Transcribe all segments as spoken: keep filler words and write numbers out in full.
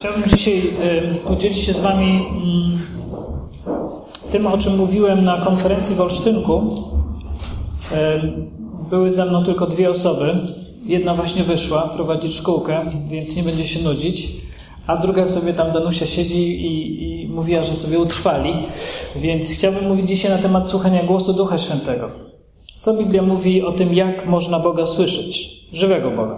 Chciałbym dzisiaj podzielić się z Wami tym, o czym mówiłem na konferencji w Olsztynku. Były ze mną tylko dwie osoby. Jedna właśnie wyszła prowadzić szkółkę, więc nie będzie się nudzić. A druga sobie tam, Danusia, siedzi i, i mówiła, że sobie utrwali. Więc chciałbym mówić dzisiaj na temat słuchania głosu Ducha Świętego. Co Biblia mówi o tym, jak można Boga słyszeć? Żywego Boga.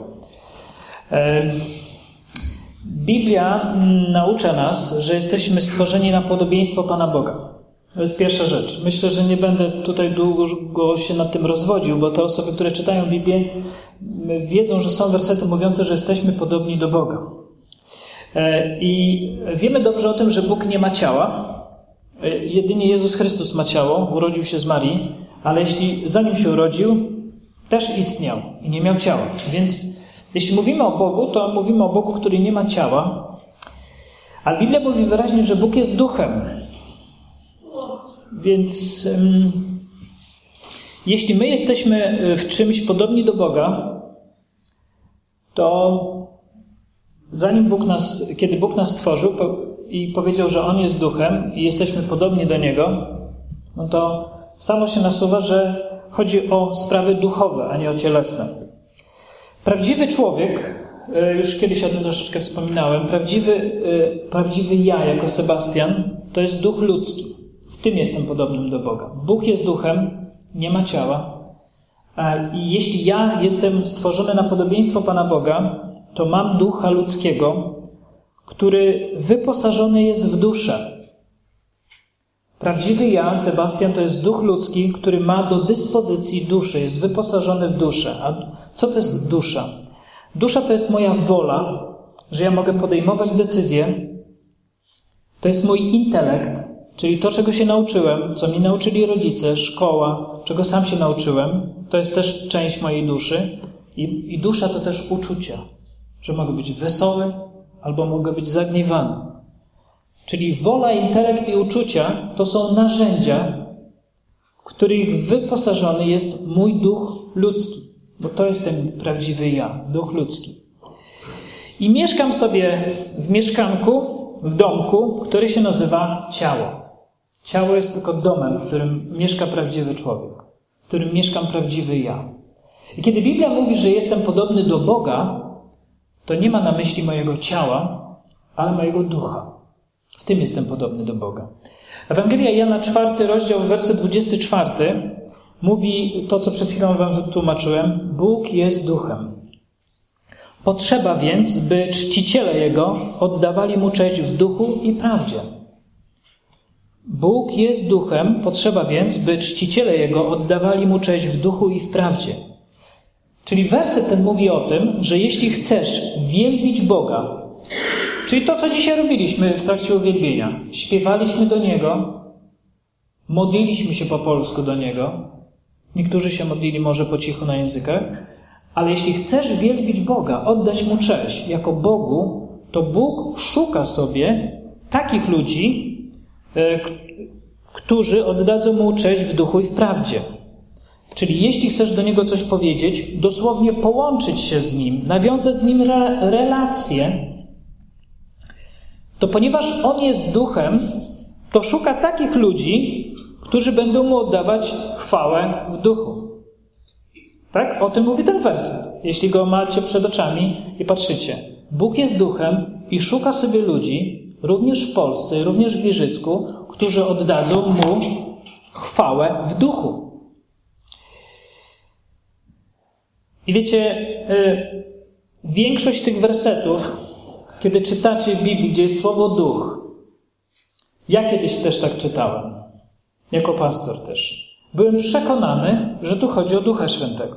Biblia naucza nas, że jesteśmy stworzeni na podobieństwo Pana Boga. To jest pierwsza rzecz. Myślę, że nie będę tutaj długo się nad tym rozwodził, bo te osoby, które czytają Biblię, wiedzą, że są wersety mówiące, że jesteśmy podobni do Boga. I wiemy dobrze o tym, że Bóg nie ma ciała. Jedynie Jezus Chrystus ma ciało, urodził się z Marii, ale jeśli zanim się urodził, też istniał i nie miał ciała. Więc jeśli mówimy o Bogu, to mówimy o Bogu, który nie ma ciała. Ale Biblia mówi wyraźnie, że Bóg jest duchem. Więc um, jeśli my jesteśmy w czymś podobni do Boga, to zanim Bóg nas, kiedy Bóg nas stworzył i powiedział, że On jest duchem i jesteśmy podobni do Niego, no to samo się nasuwa, że chodzi o sprawy duchowe, a nie o cielesne. Prawdziwy człowiek, już kiedyś o tym troszeczkę wspominałem, prawdziwy, prawdziwy ja jako Sebastian, to jest duch ludzki. W tym jestem podobnym do Boga. Bóg jest duchem, nie ma ciała. I jeśli ja jestem stworzony na podobieństwo Pana Boga, to mam ducha ludzkiego, który wyposażony jest w duszę. Prawdziwy ja, Sebastian, to jest duch ludzki, który ma do dyspozycji duszy, jest wyposażony w duszę. A co to jest dusza? Dusza to jest moja wola, że ja mogę podejmować decyzje. To jest mój intelekt, czyli to, czego się nauczyłem, co mi nauczyli rodzice, szkoła, czego sam się nauczyłem. To jest też część mojej duszy. I, i dusza to też uczucia, że mogę być wesoły albo mogę być zagniewany. Czyli wola, intelekt i uczucia to są narzędzia, w których wyposażony jest mój duch ludzki. Bo to jest ten prawdziwy ja, duch ludzki. I mieszkam sobie w mieszkanku, w domku, który się nazywa ciało. Ciało jest tylko domem, w którym mieszka prawdziwy człowiek, w którym mieszkam prawdziwy ja. I kiedy Biblia mówi, że jestem podobny do Boga, to nie ma na myśli mojego ciała, ale mojego ducha. W tym jestem podobny do Boga. Ewangelia Jana, czwarty rozdział, werset dwudziesty czwarty, mówi to, co przed chwilą wam wytłumaczyłem. Bóg jest duchem. Potrzeba więc, by czciciele Jego oddawali Mu cześć w duchu i prawdzie. Bóg jest duchem, potrzeba więc, by czciciele Jego oddawali Mu cześć w duchu i w prawdzie. Czyli werset ten mówi o tym, że jeśli chcesz wielbić Boga, czyli to, co dzisiaj robiliśmy w trakcie uwielbienia, śpiewaliśmy do Niego, modliliśmy się po polsku do Niego, niektórzy się modlili może po cichu na językach, ale jeśli chcesz wielbić Boga, oddać Mu cześć jako Bogu, to Bóg szuka sobie takich ludzi, którzy oddadzą Mu cześć w duchu i w prawdzie. Czyli jeśli chcesz do Niego coś powiedzieć, dosłownie połączyć się z Nim, nawiązać z Nim re- relacje, to ponieważ On jest duchem, to szuka takich ludzi, którzy będą Mu oddawać chwałę w duchu. Tak? O tym mówi ten werset. Jeśli go macie przed oczami i patrzycie. Bóg jest duchem i szuka sobie ludzi, również w Polsce, również w Giżycku, którzy oddadzą Mu chwałę w duchu. I wiecie, yy, większość tych wersetów, kiedy czytacie w Biblii, gdzie jest słowo duch, ja kiedyś też tak czytałem, jako pastor też. Byłem przekonany, że tu chodzi o Ducha Świętego.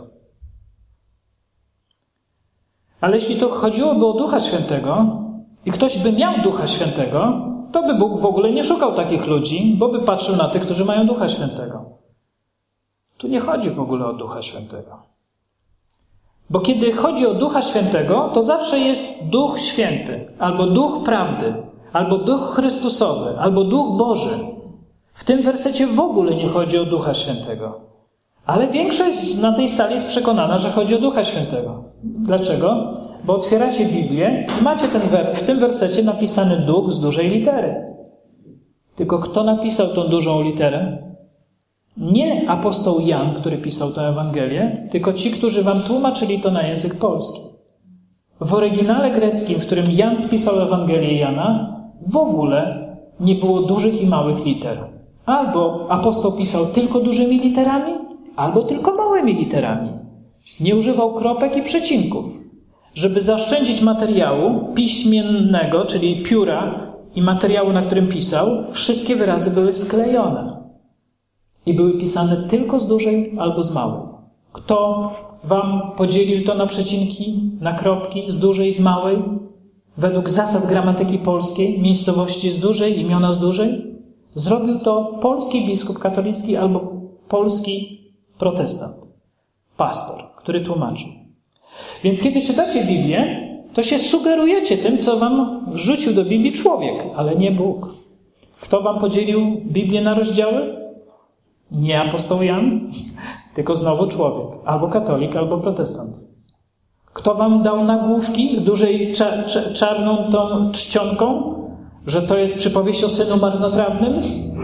Ale jeśli tu chodziłoby o Ducha Świętego i ktoś by miał Ducha Świętego, to by Bóg w ogóle nie szukał takich ludzi, bo by patrzył na tych, którzy mają Ducha Świętego. Tu nie chodzi w ogóle o Ducha Świętego. Bo kiedy chodzi o Ducha Świętego, to zawsze jest Duch Święty, albo Duch Prawdy, albo Duch Chrystusowy, albo Duch Boży. W tym wersecie w ogóle nie chodzi o Ducha Świętego. Ale większość na tej sali jest przekonana, że chodzi o Ducha Świętego. Dlaczego? bo otwieracie Biblię i macie ten wer- w tym wersecie napisany duch z dużej litery. Tylko kto napisał tą dużą literę? Nie apostoł Jan, który pisał tę Ewangelię, tylko ci, którzy wam tłumaczyli to na język polski. W oryginale greckim, w którym Jan spisał Ewangelię Jana, w ogóle nie było dużych i małych liter. Albo apostoł pisał tylko dużymi literami, albo tylko małymi literami. Nie używał kropek i przecinków. Żeby zaoszczędzić materiału piśmiennego, czyli pióra i materiału, na którym pisał, wszystkie wyrazy były sklejone. I były pisane tylko z dużej albo z małej. Kto wam podzielił to na przecinki, na kropki, z dużej, z małej? Według zasad gramatyki polskiej, miejscowości z dużej, imiona z dużej? Zrobił to polski biskup katolicki albo polski protestant, pastor, który tłumaczył. Więc kiedy czytacie Biblię, to się sugerujecie tym, co wam wrzucił do Biblii człowiek, ale nie Bóg. Kto wam podzielił Biblię na rozdziały? Nie apostoł Jan, tylko znowu człowiek. Albo katolik, albo protestant. Kto wam dał nagłówki z dużej cza- cza- czarną tą czcionką, że to jest przypowieść o synu marnotrawnym?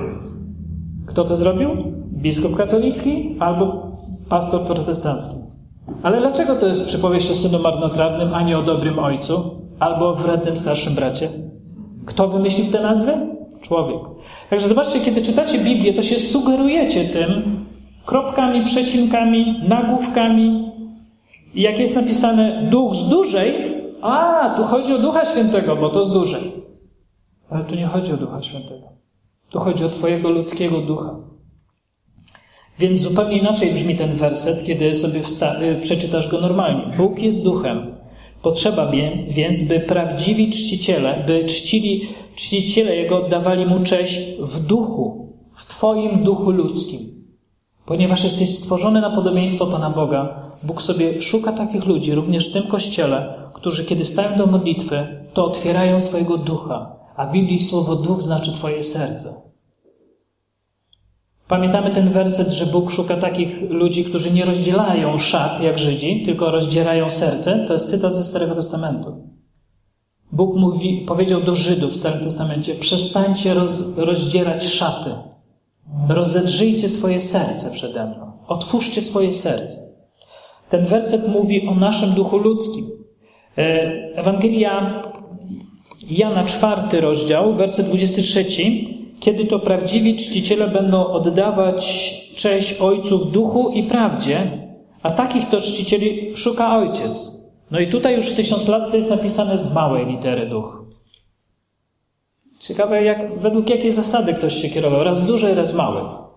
Kto to zrobił? Biskup katolicki albo pastor protestancki. Ale dlaczego to jest przypowieść o synu marnotrawnym, a nie o dobrym ojcu albo o wrednym starszym bracie? Kto wymyślił te nazwy? Człowiek. Także zobaczcie, kiedy czytacie Biblię, to się sugerujecie tym kropkami, przecinkami, nagłówkami. I jak jest napisane duch z dużej, a, tu chodzi o Ducha Świętego, bo to z dużej. Ale tu nie chodzi o Ducha Świętego. Tu chodzi o twojego ludzkiego ducha. Więc zupełnie inaczej brzmi ten werset, kiedy sobie wsta- przeczytasz go normalnie. Bóg jest duchem. Potrzeba więc, by prawdziwi czciciele, by czcili czciciele Jego oddawali Mu cześć w duchu, w twoim duchu ludzkim. Ponieważ jesteś stworzony na podobieństwo Pana Boga, Bóg sobie szuka takich ludzi, również w tym Kościele, którzy kiedy stają do modlitwy, to otwierają swojego ducha. A w Biblii słowo duch znaczy twoje serce. Pamiętamy ten werset, że Bóg szuka takich ludzi, którzy nie rozdzielają szat jak Żydzi, tylko rozdzierają serce. To jest cytat ze Starego Testamentu. Bóg mówi, powiedział do Żydów w Starym Testamencie: przestańcie roz, rozdzierać szaty. Rozedrzyjcie swoje serce przede mną. Otwórzcie swoje serce. Ten werset mówi o naszym duchu ludzkim. Ewangelia Jana, czwarty rozdział, werset dwudziesty trzeci. Kiedy to prawdziwi czciciele będą oddawać cześć Ojcu w duchu i prawdzie, a takich to czcicieli szuka Ojciec. No i tutaj już w tysiąclatce jest napisane z małej litery duch. Ciekawe, jak, według jakiej zasady ktoś się kierował. Raz duży, raz mały.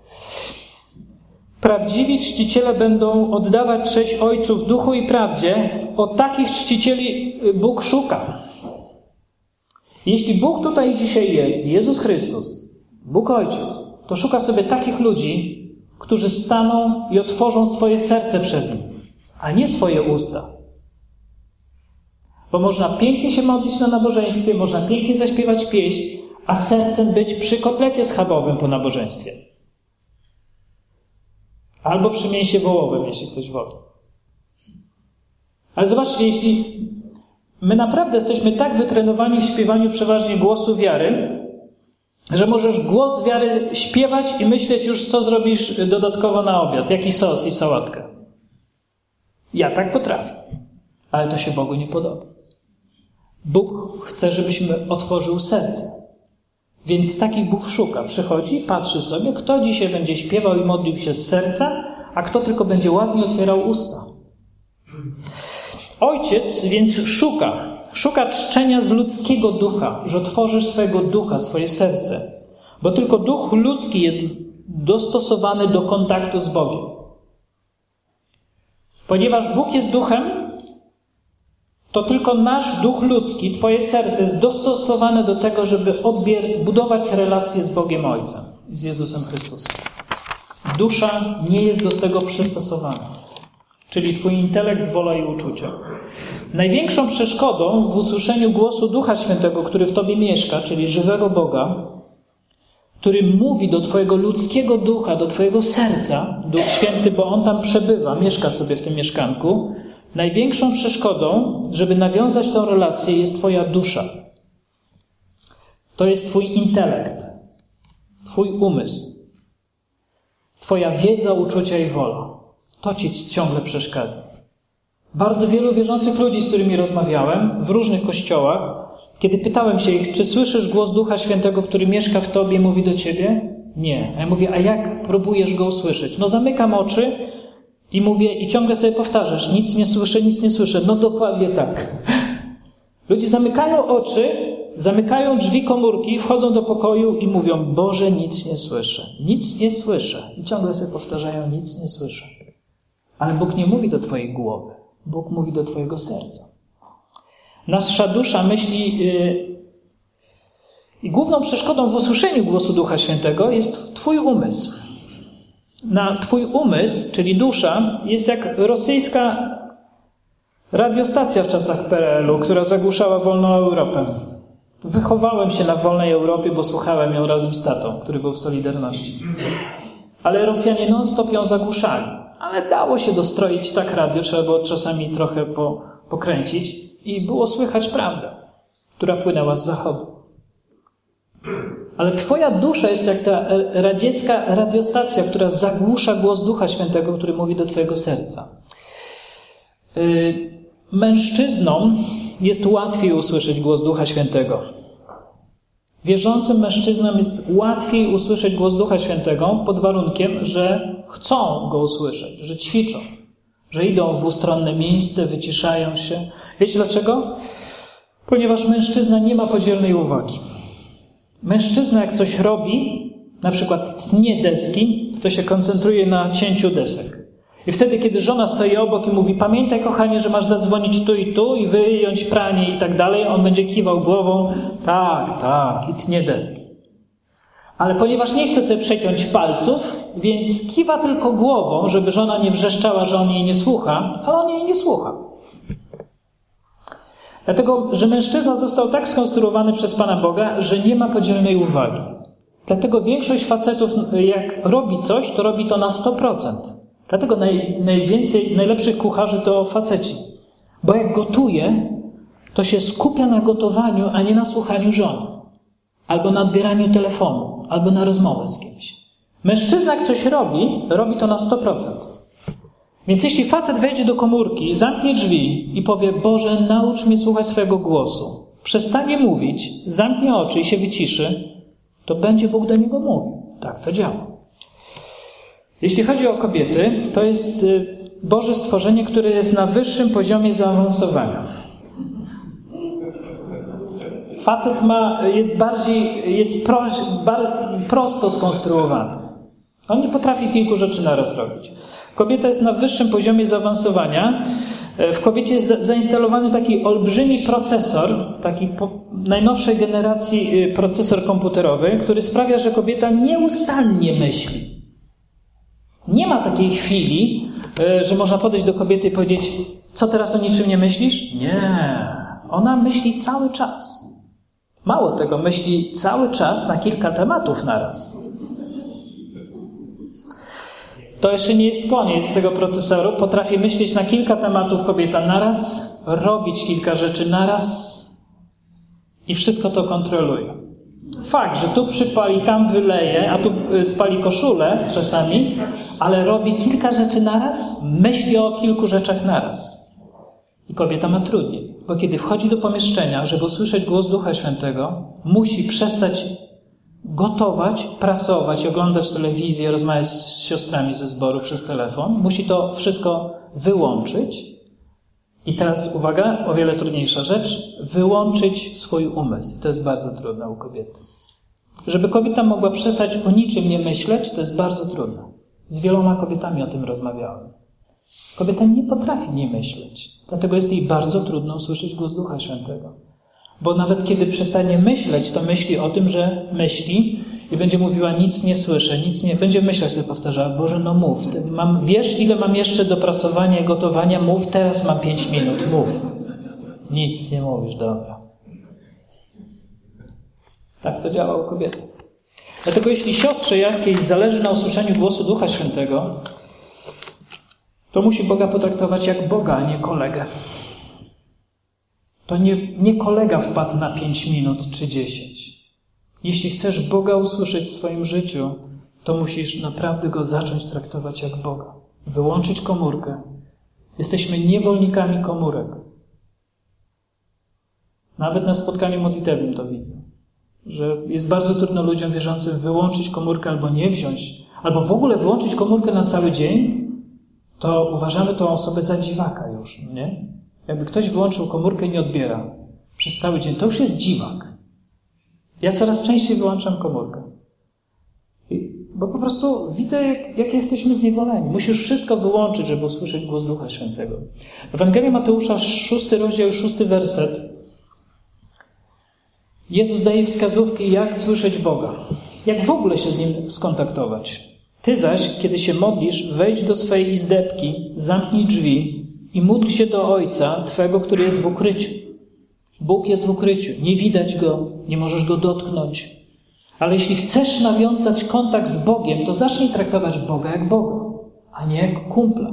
Prawdziwi czciciele będą oddawać cześć Ojcu w duchu i prawdzie. O takich czcicieli Bóg szuka. Jeśli Bóg tutaj dzisiaj jest, Jezus Chrystus, Bóg Ojciec, to szuka sobie takich ludzi, którzy staną i otworzą swoje serce przed Nim, a nie swoje usta. Bo można pięknie się modlić na nabożeństwie, można pięknie zaśpiewać pieśń, a sercem być przy kotlecie schabowym po nabożeństwie. Albo przy mięsie wołowym, jeśli ktoś woli. Ale zobaczcie, jeśli my naprawdę jesteśmy tak wytrenowani w śpiewaniu przeważnie głosu wiary, że możesz głos wiary śpiewać i myśleć już, co zrobisz dodatkowo na obiad, jaki sos i sałatkę. Ja tak potrafię, ale to się Bogu nie podoba. Bóg chce, żebyśmy otworzył serce. Więc takich Bóg szuka. Przychodzi, patrzy sobie, kto dzisiaj będzie śpiewał i modlił się z serca, a kto tylko będzie ładnie otwierał usta. Ojciec więc szuka. Szuka czczenia z ludzkiego ducha, że otworzysz swojego ducha, swoje serce. Bo tylko duch ludzki jest dostosowany do kontaktu z Bogiem. Ponieważ Bóg jest duchem, to tylko nasz duch ludzki, twoje serce jest dostosowane do tego, żeby odbier- budować relacje z Bogiem Ojcem, z Jezusem Chrystusem. Dusza nie jest do tego przystosowana. Czyli twój intelekt, wola i uczucia. Największą przeszkodą w usłyszeniu głosu Ducha Świętego, który w tobie mieszka, czyli żywego Boga, który mówi do twojego ludzkiego ducha, do twojego serca, Duch Święty, bo On tam przebywa, mieszka sobie w tym mieszkanku, Największą przeszkodą, żeby nawiązać tę relację, jest twoja dusza. To jest twój intelekt, twój umysł, twoja wiedza, uczucia i wola. To ci ciągle przeszkadza. Bardzo wielu wierzących ludzi, z którymi rozmawiałem w różnych kościołach, kiedy pytałem się ich, czy słyszysz głos Ducha Świętego, który mieszka w tobie, mówi do ciebie? Nie. A ja mówię, a jak próbujesz go usłyszeć? No zamykam oczy i mówię, i ciągle sobie powtarzasz, nic nie słyszę, nic nie słyszę. No dokładnie tak. Ludzie zamykają oczy, zamykają drzwi komórki, wchodzą do pokoju i mówią, Boże, nic nie słyszę, nic nie słyszę. I ciągle sobie powtarzają, nic nie słyszę. Ale Bóg nie mówi do twojej głowy. Bóg mówi do twojego serca. Nasza dusza myśli yy, i główną przeszkodą w usłyszeniu głosu Ducha Świętego jest twój umysł. Na twój umysł, czyli dusza, jest jak rosyjska radiostacja w czasach P R L u, która zagłuszała wolną Europę. Wychowałem się na wolnej Europie, bo słuchałem ją razem z tatą, który był w Solidarności. Ale Rosjanie non-stop ją zagłuszali. Ale dało się dostroić tak radio, trzeba było czasami trochę po, pokręcić i było słychać prawdę, która płynęła z zachodu. Ale twoja dusza jest jak ta radziecka radiostacja, która zagłusza głos Ducha Świętego, który mówi do twojego serca. Yy, mężczyznom jest łatwiej usłyszeć głos Ducha Świętego. Wierzącym mężczyznom jest łatwiej usłyszeć głos Ducha Świętego pod warunkiem, że chcą go usłyszeć, że ćwiczą, że idą w ustronne miejsce, wyciszają się. Wiecie dlaczego? Ponieważ mężczyzna nie ma podzielnej uwagi. Mężczyzna jak coś robi, na przykład tnie deski, to się koncentruje na cięciu desek. I wtedy, kiedy żona stoi obok i mówi, pamiętaj kochanie, że masz zadzwonić tu i tu i wyjąć pranie i tak dalej, on będzie kiwał głową, tak, tak, i tnie deski. Ale ponieważ nie chce sobie przeciąć palców, więc kiwa tylko głową, żeby żona nie wrzeszczała, że on jej nie słucha, ale on jej nie słucha. Dlatego, że mężczyzna został tak skonstruowany przez Pana Boga, że nie ma podzielnej uwagi. Dlatego większość facetów, jak robi coś, to robi to na sto procent. Dlatego naj, najwięcej, najlepszych kucharzy to faceci. Bo jak gotuje, to się skupia na gotowaniu, a nie na słuchaniu żony. Albo na odbieraniu telefonu, albo na rozmowę z kimś. Mężczyzna jak coś robi, robi to na sto procent. Więc jeśli facet wejdzie do komórki, zamknie drzwi i powie, Boże, naucz mnie słuchać swojego głosu, przestanie mówić, zamknie oczy i się wyciszy, to będzie Bóg do niego mówił. Tak to działa. Jeśli chodzi o kobiety, to jest Boże stworzenie, które jest na wyższym poziomie zaawansowania. Facet ma, jest bardziej, jest pro, bar, prosto skonstruowany. On nie potrafi kilku rzeczy naraz robić. Kobieta jest na wyższym poziomie zaawansowania. W kobiecie jest zainstalowany taki olbrzymi procesor, taki po, najnowszej generacji procesor komputerowy, który sprawia, że kobieta nieustannie myśli. Nie ma takiej chwili, że można podejść do kobiety i powiedzieć, co teraz o niczym nie myślisz? Nie. Ona myśli cały czas. Mało tego, myśli cały czas na kilka tematów naraz. To jeszcze nie jest koniec tego procesoru. Potrafi myśleć na kilka tematów kobieta naraz, robić kilka rzeczy naraz i wszystko to kontroluje. Fakt, że tu przypali, tam wyleje, a tu spali koszulę czasami, ale robi kilka rzeczy naraz, myśli o kilku rzeczach naraz. I kobieta ma trudniej, bo kiedy wchodzi do pomieszczenia, żeby usłyszeć głos Ducha Świętego, musi przestać gotować, prasować, oglądać telewizję, rozmawiać z siostrami ze zboru przez telefon. Musi to wszystko wyłączyć. I teraz, uwaga, o wiele trudniejsza rzecz, wyłączyć swój umysł. To jest bardzo trudne u kobiety. Żeby kobieta mogła przestać o niczym nie myśleć, to jest bardzo trudne. Z wieloma kobietami o tym rozmawiałem. Kobieta nie potrafi nie myśleć. Dlatego jest jej bardzo trudno usłyszeć głos Ducha Świętego. Bo nawet kiedy przestanie myśleć, to myśli o tym, że myśli i będzie mówiła, nic nie słyszę, nic nie... Będzie w myślach sobie powtarzała, Boże, no mów. Mam, wiesz, ile mam jeszcze do prasowania i gotowania? Mów, teraz mam pięć minut, mów. Nic nie mówisz, dobra. Tak to działa u kobiety. Dlatego jeśli siostrze jakiejś zależy na usłyszeniu głosu Ducha Świętego, to musi Boga potraktować jak Boga, a nie kolegę. To nie, nie kolega wpadł na pięć minut czy dziesięć. Jeśli chcesz Boga usłyszeć w swoim życiu, to musisz naprawdę Go zacząć traktować jak Boga. Wyłączyć komórkę. Jesteśmy niewolnikami komórek. Nawet na spotkaniu modlitewnym to widzę. Że jest bardzo trudno ludziom wierzącym wyłączyć komórkę albo nie wziąć, albo w ogóle wyłączyć komórkę na cały dzień, to uważamy tą osobę za dziwaka już, nie? Jakby ktoś wyłączył komórkę i nie odbiera przez cały dzień, to już jest dziwak. Ja coraz częściej wyłączam komórkę. I, bo po prostu widzę, jak, jak jesteśmy zniewoleni. Musisz wszystko wyłączyć, żeby usłyszeć głos Ducha Świętego. Ewangelia Mateusza, szósty rozdział, szósty werset. Jezus daje wskazówki, jak słyszeć Boga. Jak w ogóle się z Nim skontaktować. Ty zaś, kiedy się modlisz, wejdź do swej izdebki, zamknij drzwi i módl się do Ojca Twego, który jest w ukryciu. Bóg jest w ukryciu. Nie widać Go, nie możesz Go dotknąć. Ale jeśli chcesz nawiązać kontakt z Bogiem, to zacznij traktować Boga jak Boga, a nie jak kumpla.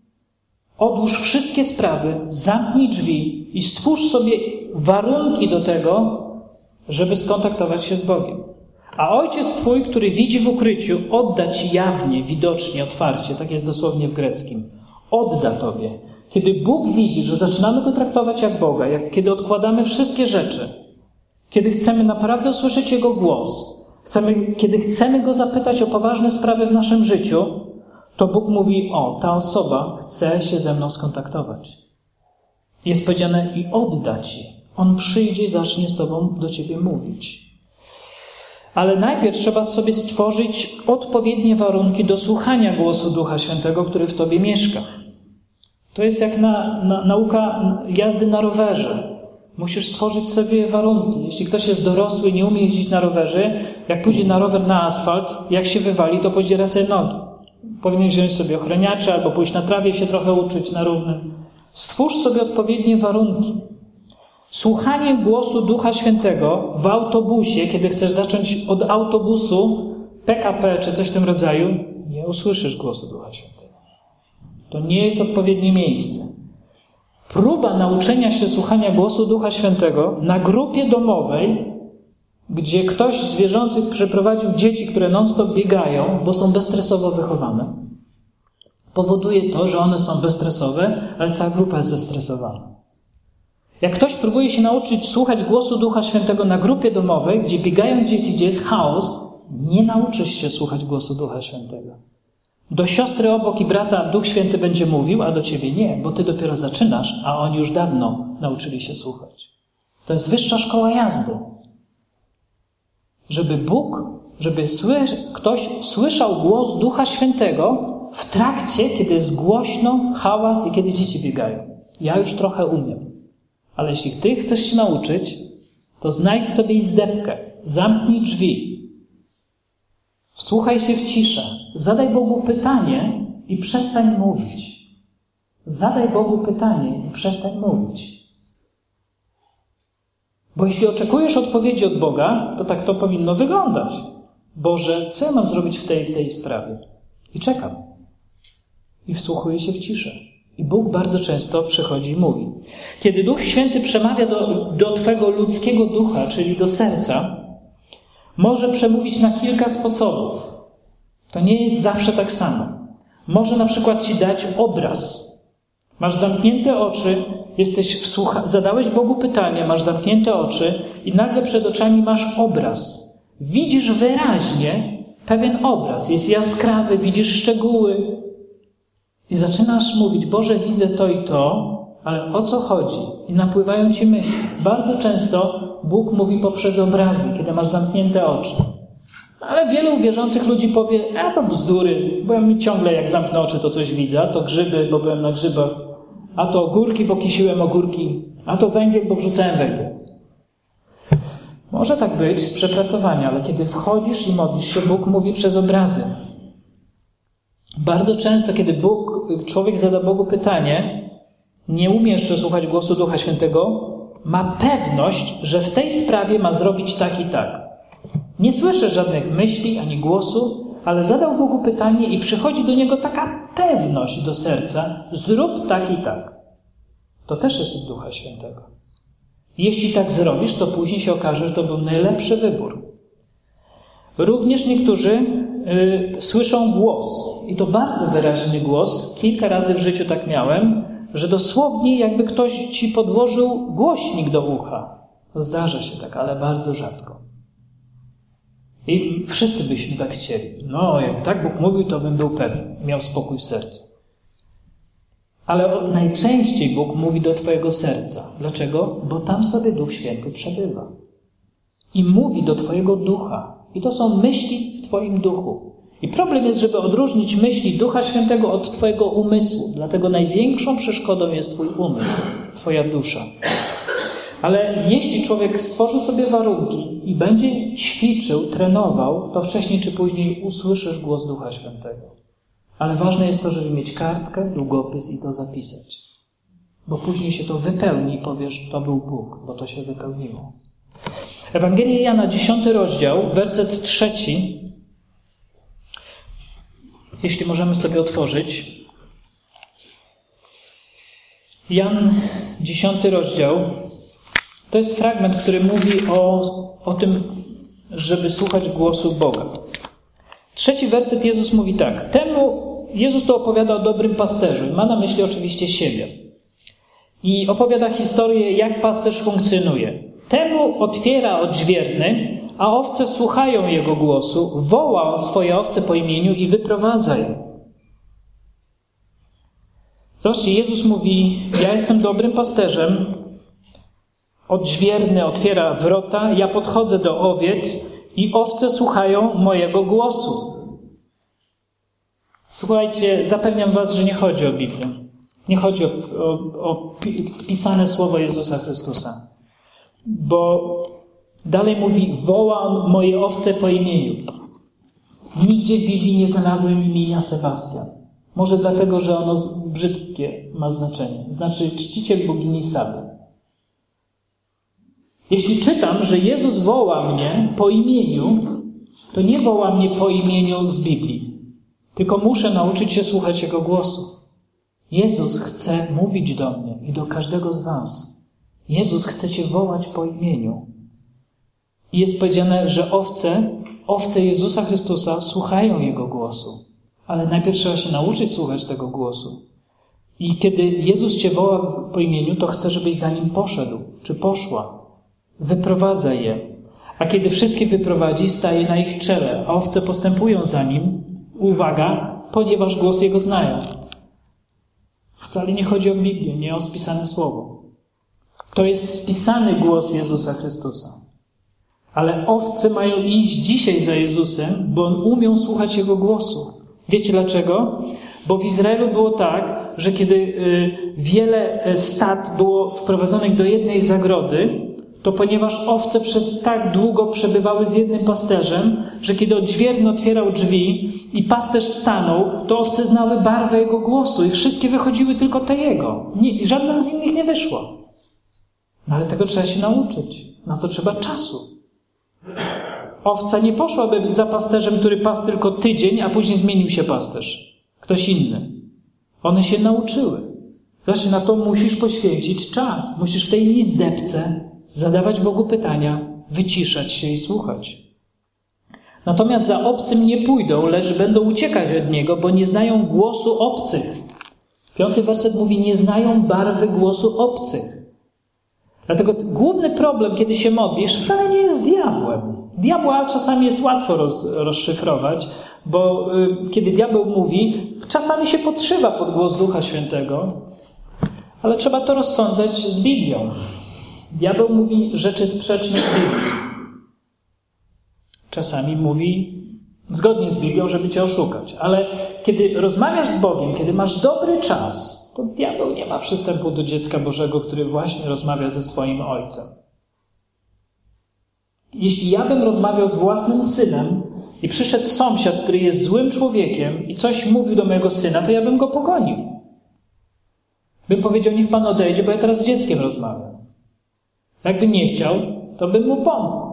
Odłóż wszystkie sprawy, zamknij drzwi i stwórz sobie warunki do tego, żeby skontaktować się z Bogiem. A Ojciec Twój, który widzi w ukryciu, odda Ci jawnie, widocznie, otwarcie. Tak jest dosłownie w greckim. Odda Tobie. Kiedy Bóg widzi, że zaczynamy Go traktować jak Boga, jak kiedy odkładamy wszystkie rzeczy, kiedy chcemy naprawdę usłyszeć Jego głos, chcemy, kiedy chcemy Go zapytać o poważne sprawy w naszym życiu, to Bóg mówi, o, ta osoba chce się ze mną skontaktować. Jest powiedziane i odda Ci. On przyjdzie i zacznie z Tobą do Ciebie mówić. Ale najpierw trzeba sobie stworzyć odpowiednie warunki do słuchania głosu Ducha Świętego, który w Tobie mieszka. To jest jak na, na, nauka jazdy na rowerze. Musisz stworzyć sobie warunki. Jeśli ktoś jest dorosły i nie umie jeździć na rowerze, jak pójdzie na rower na asfalt, jak się wywali, to podziera sobie nogi. Powinien wziąć sobie ochraniacze albo pójść na trawie się trochę uczyć na równym. Stwórz sobie odpowiednie warunki. Słuchanie głosu Ducha Świętego w autobusie, kiedy chcesz zacząć od autobusu, P K P czy coś w tym rodzaju, nie usłyszysz głosu Ducha Świętego. To nie jest odpowiednie miejsce. Próba nauczenia się słuchania głosu Ducha Świętego na grupie domowej, gdzie ktoś z wierzących przyprowadził dzieci, które non-stop biegają, bo są bezstresowo wychowane, powoduje to, że one są bezstresowe, ale cała grupa jest zestresowana. Jak ktoś próbuje się nauczyć słuchać głosu Ducha Świętego na grupie domowej, gdzie biegają dzieci, gdzie jest chaos, nie nauczysz się słuchać głosu Ducha Świętego. Do siostry obok i brata Duch Święty będzie mówił, a do ciebie nie, bo ty dopiero zaczynasz, a oni już dawno nauczyli się słuchać. To jest wyższa szkoła jazdy. Żeby Bóg, żeby sły- ktoś słyszał głos Ducha Świętego w trakcie, kiedy jest głośno, hałas i kiedy dzieci biegają. Ja już trochę umiem. Ale jeśli ty chcesz się nauczyć, to znajdź sobie izdebkę, zamknij drzwi, wsłuchaj się w ciszę, zadaj Bogu pytanie i przestań mówić. Zadaj Bogu pytanie i przestań mówić. Bo jeśli oczekujesz odpowiedzi od Boga, to tak to powinno wyglądać. Boże, co ja mam zrobić w tej w tej sprawie? I czekam. I wsłuchuję się w ciszę. I Bóg bardzo często przychodzi i mówi. Kiedy Duch Święty przemawia do, do Twego ludzkiego ducha, czyli do serca, może przemówić na kilka sposobów. To nie jest zawsze tak samo. Może na przykład Ci dać obraz. Masz zamknięte oczy, jesteś wsłucha- zadałeś Bogu pytanie, masz zamknięte oczy i nagle przed oczami masz obraz. Widzisz wyraźnie pewien obraz. Jest jaskrawy, widzisz szczegóły. I zaczynasz mówić, Boże, widzę to i to, ale o co chodzi? I napływają Ci myśli. Bardzo często Bóg mówi poprzez obrazy, kiedy masz zamknięte oczy. Ale wielu wierzących ludzi powie, a to bzdury, bo ja mi ciągle jak zamknę oczy, to coś widzę, a to grzyby, bo byłem na grzybach, a to ogórki, bo kisiłem ogórki, a to węgiel, bo wrzucałem węgiel. Może tak być z przepracowania, ale kiedy wchodzisz i modlisz się, Bóg mówi przez obrazy. Bardzo często, kiedy Bóg, człowiek zada Bogu pytanie, nie umie jeszcze słuchać głosu Ducha Świętego, ma pewność, że w tej sprawie ma zrobić tak i tak. Nie słyszy żadnych myśli ani głosu, ale zadał Bogu pytanie i przychodzi do niego taka pewność do serca, zrób tak i tak. To też jest od Ducha Świętego. Jeśli tak zrobisz, to później się okaże, że to był najlepszy wybór. Również niektórzy y, słyszą głos. I to bardzo wyraźny głos. Kilka razy w życiu tak miałem, że dosłownie jakby ktoś ci podłożył głośnik do ucha. Zdarza się tak, ale bardzo rzadko. I wszyscy byśmy tak chcieli. No, jak tak Bóg mówił, to bym był pewny. Miał spokój w sercu. Ale najczęściej Bóg mówi do twojego serca. Dlaczego? Bo tam sobie Duch Święty przebywa. I mówi do twojego ducha. I to są myśli w twoim duchu. I problem jest, żeby odróżnić myśli Ducha Świętego od twojego umysłu. Dlatego największą przeszkodą jest twój umysł, twoja dusza. Ale jeśli człowiek stworzy sobie warunki i będzie ćwiczył, trenował, to wcześniej czy później usłyszysz głos Ducha Świętego. Ale ważne jest to, żeby mieć kartkę, długopis i to zapisać. Bo później się to wypełni i powiesz, to był Bóg, bo to się wypełniło. Ewangelia Jana, dziesiąty rozdział, werset trzeci. Jeśli możemy sobie otworzyć. Jan, dziesiąty rozdział. To jest fragment, który mówi o, o tym, żeby słuchać głosu Boga. Trzeci werset Jezus mówi tak. Temu Jezus to opowiada o dobrym pasterzu i ma na myśli oczywiście siebie. I opowiada historię, jak pasterz funkcjonuje. Temu otwiera odźwierny, a owce słuchają jego głosu, woła swoje owce po imieniu i wyprowadza je. Zobaczcie, Jezus mówi, ja jestem dobrym pasterzem, odźwierny otwiera wrota, ja podchodzę do owiec i owce słuchają mojego głosu. Słuchajcie, zapewniam was, że nie chodzi o Biblię. Nie chodzi o, o, o spisane słowo Jezusa Chrystusa. Bo dalej mówi, woła on moje owce po imieniu. Nigdzie w Biblii nie znalazłem imienia Sebastian. Może dlatego, że ono brzydkie ma znaczenie. Znaczy czciciel bogini Saby. Jeśli czytam, że Jezus woła mnie po imieniu, to nie woła mnie po imieniu z Biblii. Tylko muszę nauczyć się słuchać Jego głosu. Jezus chce mówić do mnie i do każdego z was. Jezus chce cię wołać po imieniu. I jest powiedziane, że owce, owce Jezusa Chrystusa słuchają Jego głosu. Ale najpierw trzeba się nauczyć słuchać tego głosu. I kiedy Jezus cię woła po imieniu, to chce, żebyś za Nim poszedł, czy poszła. Wyprowadza je. A kiedy wszystkie wyprowadzi, staje na ich czele, a owce postępują za Nim, uwaga, ponieważ głos Jego znają. Wcale nie chodzi o Biblię, nie o spisane słowo. To jest spisany głos Jezusa Chrystusa. Ale owce mają iść dzisiaj za Jezusem, bo On umiał słuchać Jego głosu. Wiecie dlaczego? Bo w Izraelu było tak, że kiedy wiele stad było wprowadzonych do jednej zagrody, to ponieważ owce przez tak długo przebywały z jednym pasterzem, że kiedy odźwierny otwierał drzwi i pasterz stanął, to owce znały barwę jego głosu i wszystkie wychodziły tylko te jego. Nie, żadna z innych nie wyszła. No ale tego trzeba się nauczyć. Na to trzeba czasu. Owca nie poszłaby za pasterzem, który pasł tylko tydzień, a później zmienił się pasterz. Ktoś inny. One się nauczyły. Znaczy na to musisz poświęcić czas. Musisz w tej izdebce zadawać Bogu pytania, wyciszać się i słuchać. Natomiast za obcym nie pójdą, lecz będą uciekać od Niego, bo nie znają głosu obcych. Piąty werset mówi, nie znają barwy głosu obcych. Dlatego główny problem, kiedy się modlisz, wcale nie jest diabłem. Diabła czasami jest łatwo roz, rozszyfrować, bo y, kiedy diabeł mówi, czasami się podszywa pod głos Ducha Świętego, ale trzeba to rozsądzać z Biblią. Diabeł mówi rzeczy sprzeczne z Biblią. Czasami mówi zgodnie z Biblią, żeby cię oszukać. Ale kiedy rozmawiasz z Bogiem, kiedy masz dobry czas, to diabeł nie ma przystępu do dziecka Bożego, który właśnie rozmawia ze swoim ojcem. Jeśli ja bym rozmawiał z własnym synem i przyszedł sąsiad, który jest złym człowiekiem i coś mówił do mojego syna, to ja bym go pogonił. Bym powiedział, niech pan odejdzie, bo ja teraz z dzieckiem rozmawiam. Jakby nie chciał, to bym mu pomógł.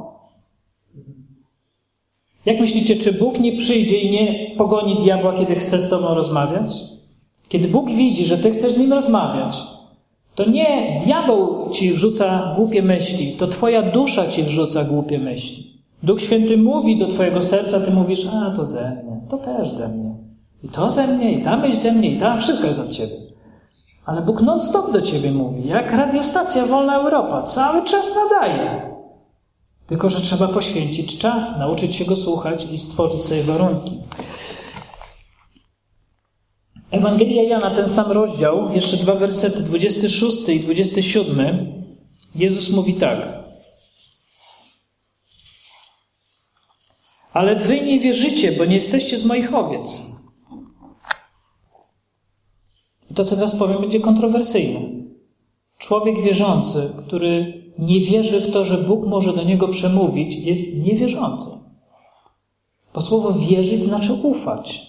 Jak myślicie, czy Bóg nie przyjdzie i nie pogoni diabła, kiedy chce z tobą rozmawiać? Kiedy Bóg widzi, że ty chcesz z Nim rozmawiać, to nie diabeł ci wrzuca głupie myśli, to twoja dusza ci wrzuca głupie myśli. Duch Święty mówi do twojego serca, ty mówisz, a to ze mnie, to też ze mnie. I to ze mnie, i ta myśl ze mnie, i ta, wszystko jest od ciebie. Ale Bóg non-stop do ciebie mówi, jak radiostacja Wolna Europa, cały czas nadaje. Tylko że trzeba poświęcić czas, nauczyć się Go słuchać i stworzyć sobie warunki. Ewangelia Jana, ten sam rozdział, jeszcze dwa wersety, dwudziesty szósty i dwudziesty siódmy. Jezus mówi tak. Ale wy nie wierzycie, bo nie jesteście z moich owiec. I to, co teraz powiem, będzie kontrowersyjne. Człowiek wierzący, który nie wierzy w to, że Bóg może do niego przemówić, jest niewierzący. Bo słowo wierzyć znaczy ufać.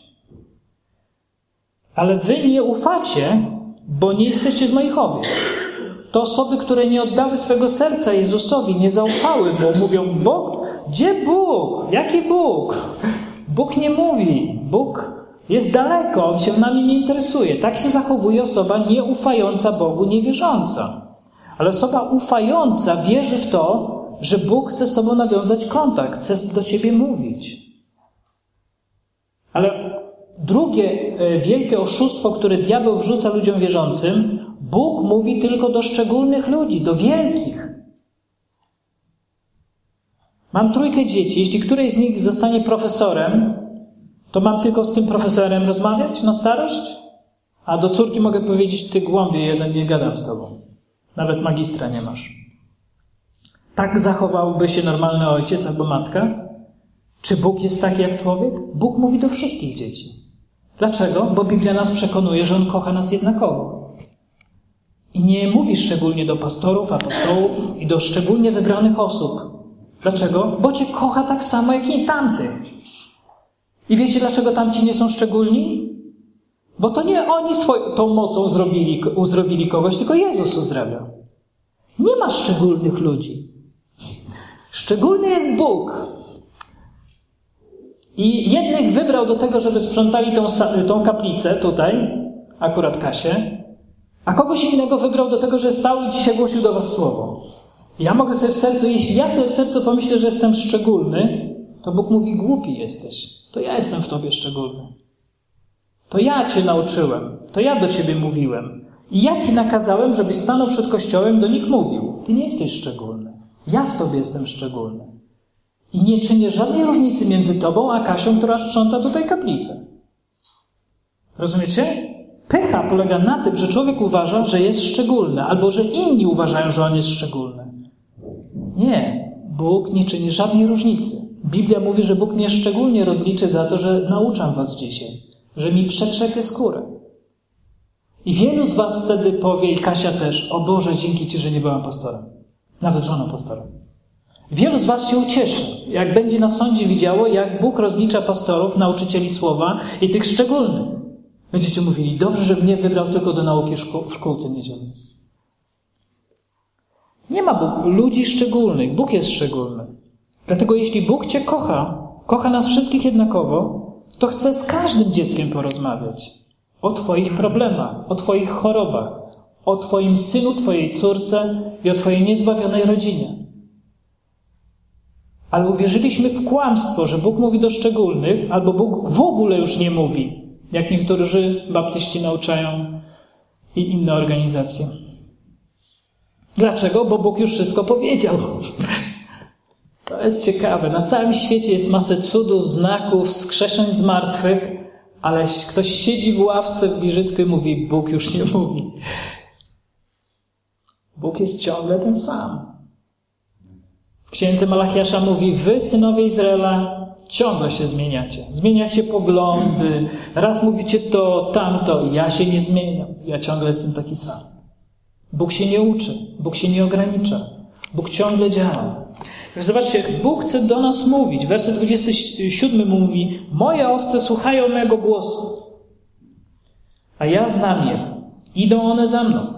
Ale wy nie ufacie, bo nie jesteście z moich owiec. To osoby, które nie oddały swego serca Jezusowi, nie zaufały, bo mówią, Bóg? Gdzie Bóg? Jaki Bóg? Bóg nie mówi. Bóg jest daleko, On się nami nie interesuje. Tak się zachowuje osoba nieufająca Bogu, niewierząca. Ale osoba ufająca wierzy w to, że Bóg chce z tobą nawiązać kontakt, chce do ciebie mówić. Ale drugie wielkie oszustwo, które diabeł wrzuca ludziom wierzącym, Bóg mówi tylko do szczególnych ludzi, do wielkich. Mam trójkę dzieci. Jeśli któreś z nich zostanie profesorem, to mam tylko z tym profesorem rozmawiać na starość? A do córki mogę powiedzieć, ty głąbie jeden, nie gadam z tobą. Nawet magistra nie masz. Tak zachowałby się normalny ojciec albo matka? Czy Bóg jest taki jak człowiek? Bóg mówi do wszystkich dzieci. Dlaczego? Bo Biblia nas przekonuje, że On kocha nas jednakowo. I nie mówi szczególnie do pastorów, apostołów i do szczególnie wybranych osób. Dlaczego? Bo cię kocha tak samo jak i tamtych. I wiecie, dlaczego tamci nie są szczególni? Bo to nie oni swoją, tą mocą zrobili, uzdrowili kogoś, tylko Jezus uzdrawia. Nie ma szczególnych ludzi. Szczególny jest Bóg. I jednych wybrał do tego, żeby sprzątali tą, tą kaplicę tutaj, akurat Kasię, a kogoś innego wybrał do tego, że stał i dzisiaj głosił do was słowo. Ja mogę sobie w sercu, jeśli ja sobie w sercu pomyślę, że jestem szczególny, to Bóg mówi, głupi jesteś. To ja jestem w tobie szczególny. To ja cię nauczyłem. To ja do ciebie mówiłem. I ja ci nakazałem, żebyś stanął przed Kościołem i do nich mówił. Ty nie jesteś szczególny. Ja w tobie jestem szczególny. I nie czynię żadnej różnicy między tobą a Kasią, która sprząta tutaj kaplicę. Rozumiecie? Pycha polega na tym, że człowiek uważa, że jest szczególny, albo że inni uważają, że on jest szczególny. Nie. Bóg nie czyni żadnej różnicy. Biblia mówi, że Bóg mnie szczególnie rozliczy za to, że nauczam was dzisiaj. Że mi przekrzepie skórę. I wielu z was wtedy powie, i Kasia też, o Boże, dzięki Ci, że nie byłam pastorem. Nawet żoną pastora. Wielu z was się ucieszy, jak będzie na sądzie widziało, jak Bóg rozlicza pastorów, nauczycieli słowa i tych szczególnych. Będziecie mówili, dobrze, że mnie wybrał tylko do nauki szkół, w szkółce niedzielnej. Nie ma Bóg ludzi szczególnych. Bóg jest szczególny. Dlatego jeśli Bóg cię kocha, kocha nas wszystkich jednakowo, to chce z każdym dzieckiem porozmawiać. O twoich problemach, o twoich chorobach, o twoim synu, twojej córce i o twojej niezbawionej rodzinie. Ale uwierzyliśmy w kłamstwo, że Bóg mówi do szczególnych, albo Bóg w ogóle już nie mówi, jak niektórzy baptyści nauczają i inne organizacje. Dlaczego? Bo Bóg już wszystko powiedział. To jest ciekawe. Na całym świecie jest masę cudów, znaków, wskrzeszeń z martwych, ale ktoś siedzi w ławce w Giżycku i mówi, Bóg już nie mówi. Bóg jest ciągle ten sam. W księdze Malachiasza mówi, wy, synowie Izraela, ciągle się zmieniacie. Zmieniacie poglądy. Raz mówicie to, tamto. Ja się nie zmieniam. Ja ciągle jestem taki sam. Bóg się nie uczy. Bóg się nie ogranicza. Bóg ciągle działa. Zobaczcie, Bóg chce do nas mówić. Werset dwudziesty siódmy mówi, moje owce słuchają mego głosu, a ja znam je. Idą one za mną.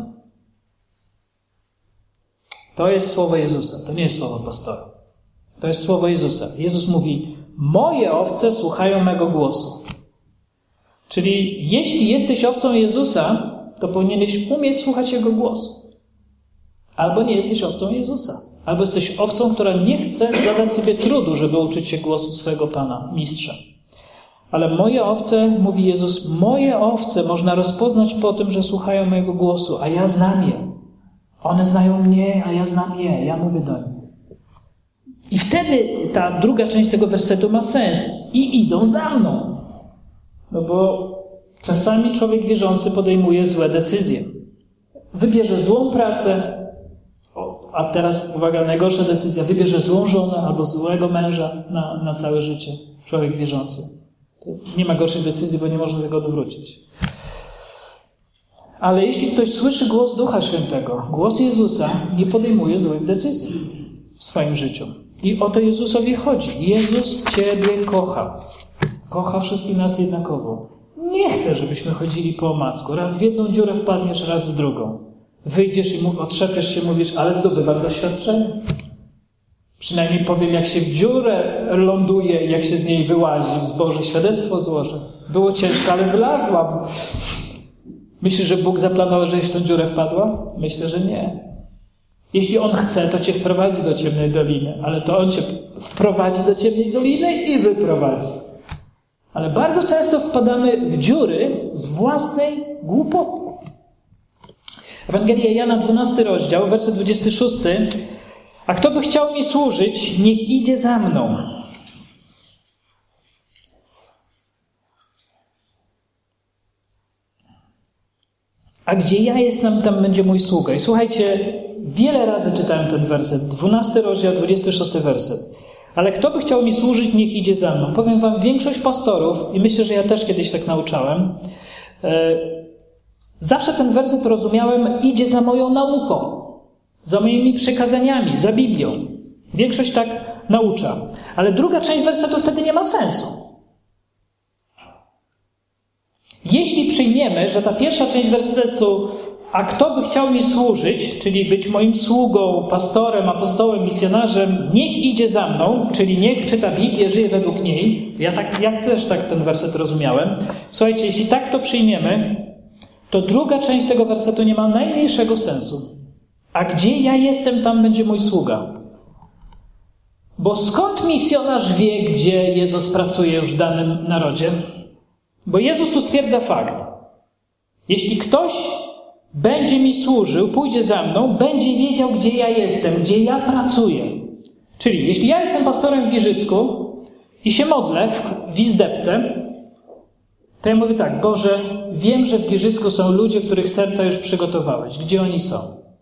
To jest słowo Jezusa. To nie jest słowo pastora. To jest słowo Jezusa. Jezus mówi, moje owce słuchają mego głosu. Czyli jeśli jesteś owcą Jezusa, to powinieneś umieć słuchać Jego głosu. Albo nie jesteś owcą Jezusa. Albo jesteś owcą, która nie chce zadać sobie trudu, żeby uczyć się głosu swojego Pana, Mistrza. Ale moje owce, mówi Jezus, moje owce można rozpoznać po tym, że słuchają mojego głosu, a ja znam je. One znają mnie, a ja znam je. Ja mówię do nich. I wtedy ta druga część tego wersetu ma sens. I idą za mną. No bo czasami człowiek wierzący podejmuje złe decyzje. Wybierze złą pracę, a teraz, uwaga, najgorsza decyzja, wybierze złą żonę albo złego męża na, na całe życie. Człowiek wierzący. To nie ma gorszej decyzji, bo nie może tego odwrócić. Ale jeśli ktoś słyszy głos Ducha Świętego, głos Jezusa, nie podejmuje złych decyzji w swoim życiu. I o to Jezusowi chodzi. Jezus Ciebie kocha. Kocha wszystkich nas jednakowo. Nie chce, żebyśmy chodzili po omacku. Raz w jedną dziurę wpadniesz, raz w drugą. Wyjdziesz i otrzepiesz się, mówisz, ale zdobywam doświadczenie. Przynajmniej powiem, jak się w dziurę ląduje, jak się z niej wyłazi. W zborze świadectwo złożę. Było ciężko, ale wylazłam. Myślisz, że Bóg zaplanował, żeś w tą dziurę wpadła? Myślę, że nie. Jeśli On chce, to Cię wprowadzi do ciemnej doliny. Ale to On Cię wprowadzi do ciemnej doliny i wyprowadzi. Ale bardzo często wpadamy w dziury z własnej głupoty. Ewangelia Jana, dwunasty rozdział, werset dwudziesty szósty. A kto by chciał mi służyć, niech idzie za mną. A gdzie ja jestem, tam będzie mój sługa. I słuchajcie, wiele razy czytałem ten werset. dwunasty rozdział, dwudziesty szósty werset. Ale kto by chciał mi służyć, niech idzie za mną. Powiem wam, większość pastorów, i myślę, że ja też kiedyś tak nauczałem, zawsze ten werset rozumiałem, idzie za moją nauką, za moimi przekazaniami, za Biblią. Większość tak naucza. Ale druga część wersetu wtedy nie ma sensu. Jeśli przyjmiemy, że ta pierwsza część wersetu, a kto by chciał mi służyć, czyli być moim sługą, pastorem, apostołem, misjonarzem, niech idzie za mną, czyli niech czyta Biblię, żyje według niej. Ja, tak, ja też tak ten werset rozumiałem. Słuchajcie, jeśli tak to przyjmiemy, to druga część tego wersetu nie ma najmniejszego sensu. A gdzie ja jestem, tam będzie mój sługa. Bo skąd misjonarz wie, gdzie Jezus pracuje już w danym narodzie? Bo Jezus tu stwierdza fakt. Jeśli ktoś będzie mi służył, pójdzie za mną, będzie wiedział, gdzie ja jestem, gdzie ja pracuję. Czyli jeśli ja jestem pastorem w Giżycku i się modlę w Izdebce, to ja mówię tak, Boże, wiem, że w Giżycku są ludzie, których serca już przygotowałeś. Gdzie oni są?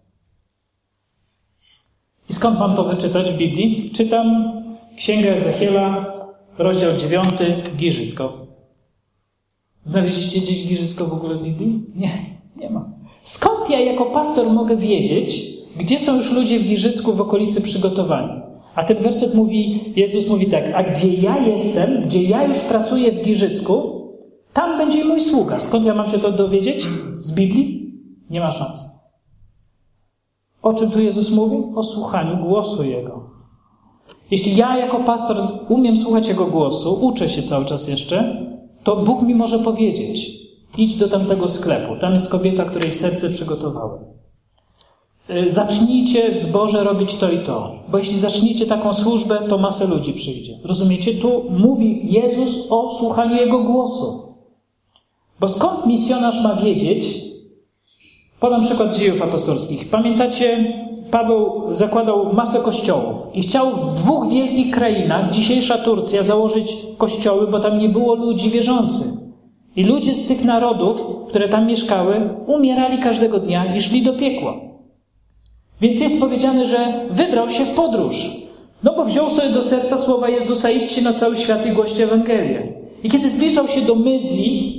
I skąd mam to wyczytać w Biblii? Czytam Księgę Ezechiela, rozdział dziewiąty, Giżycko. Znaleźliście gdzieś Giżycko w ogóle w Biblii? Nie, nie ma. Skąd ja jako pastor mogę wiedzieć, gdzie są już ludzie w Giżycku w okolicy przygotowani? A ten werset mówi, Jezus mówi tak, a gdzie ja jestem, gdzie ja już pracuję w Giżycku, tam będzie mój sługa. Skąd ja mam się to dowiedzieć? Z Biblii? Nie ma szans. O czym tu Jezus mówi? O słuchaniu głosu Jego. Jeśli ja jako pastor umiem słuchać Jego głosu, uczę się cały czas jeszcze, to Bóg mi może powiedzieć, idź do tamtego sklepu, tam jest kobieta, której serce przygotowałem. Zacznijcie w zborze robić to i to, bo jeśli zaczniecie taką służbę, to masę ludzi przyjdzie. Rozumiecie? Tu mówi Jezus o słuchaniu Jego głosu. Bo skąd misjonarz ma wiedzieć? Podam przykład z Dziejów Apostolskich. Pamiętacie, Paweł zakładał masę kościołów i chciał w dwóch wielkich krainach, dzisiejsza Turcja, założyć kościoły, bo tam nie było ludzi wierzących. I ludzie z tych narodów, które tam mieszkały, umierali każdego dnia i szli do piekła. Więc jest powiedziane, że wybrał się w podróż. No bo wziął sobie do serca słowa Jezusa, idźcie na cały świat i głoście Ewangelię. I kiedy zbliżał się do Myzji,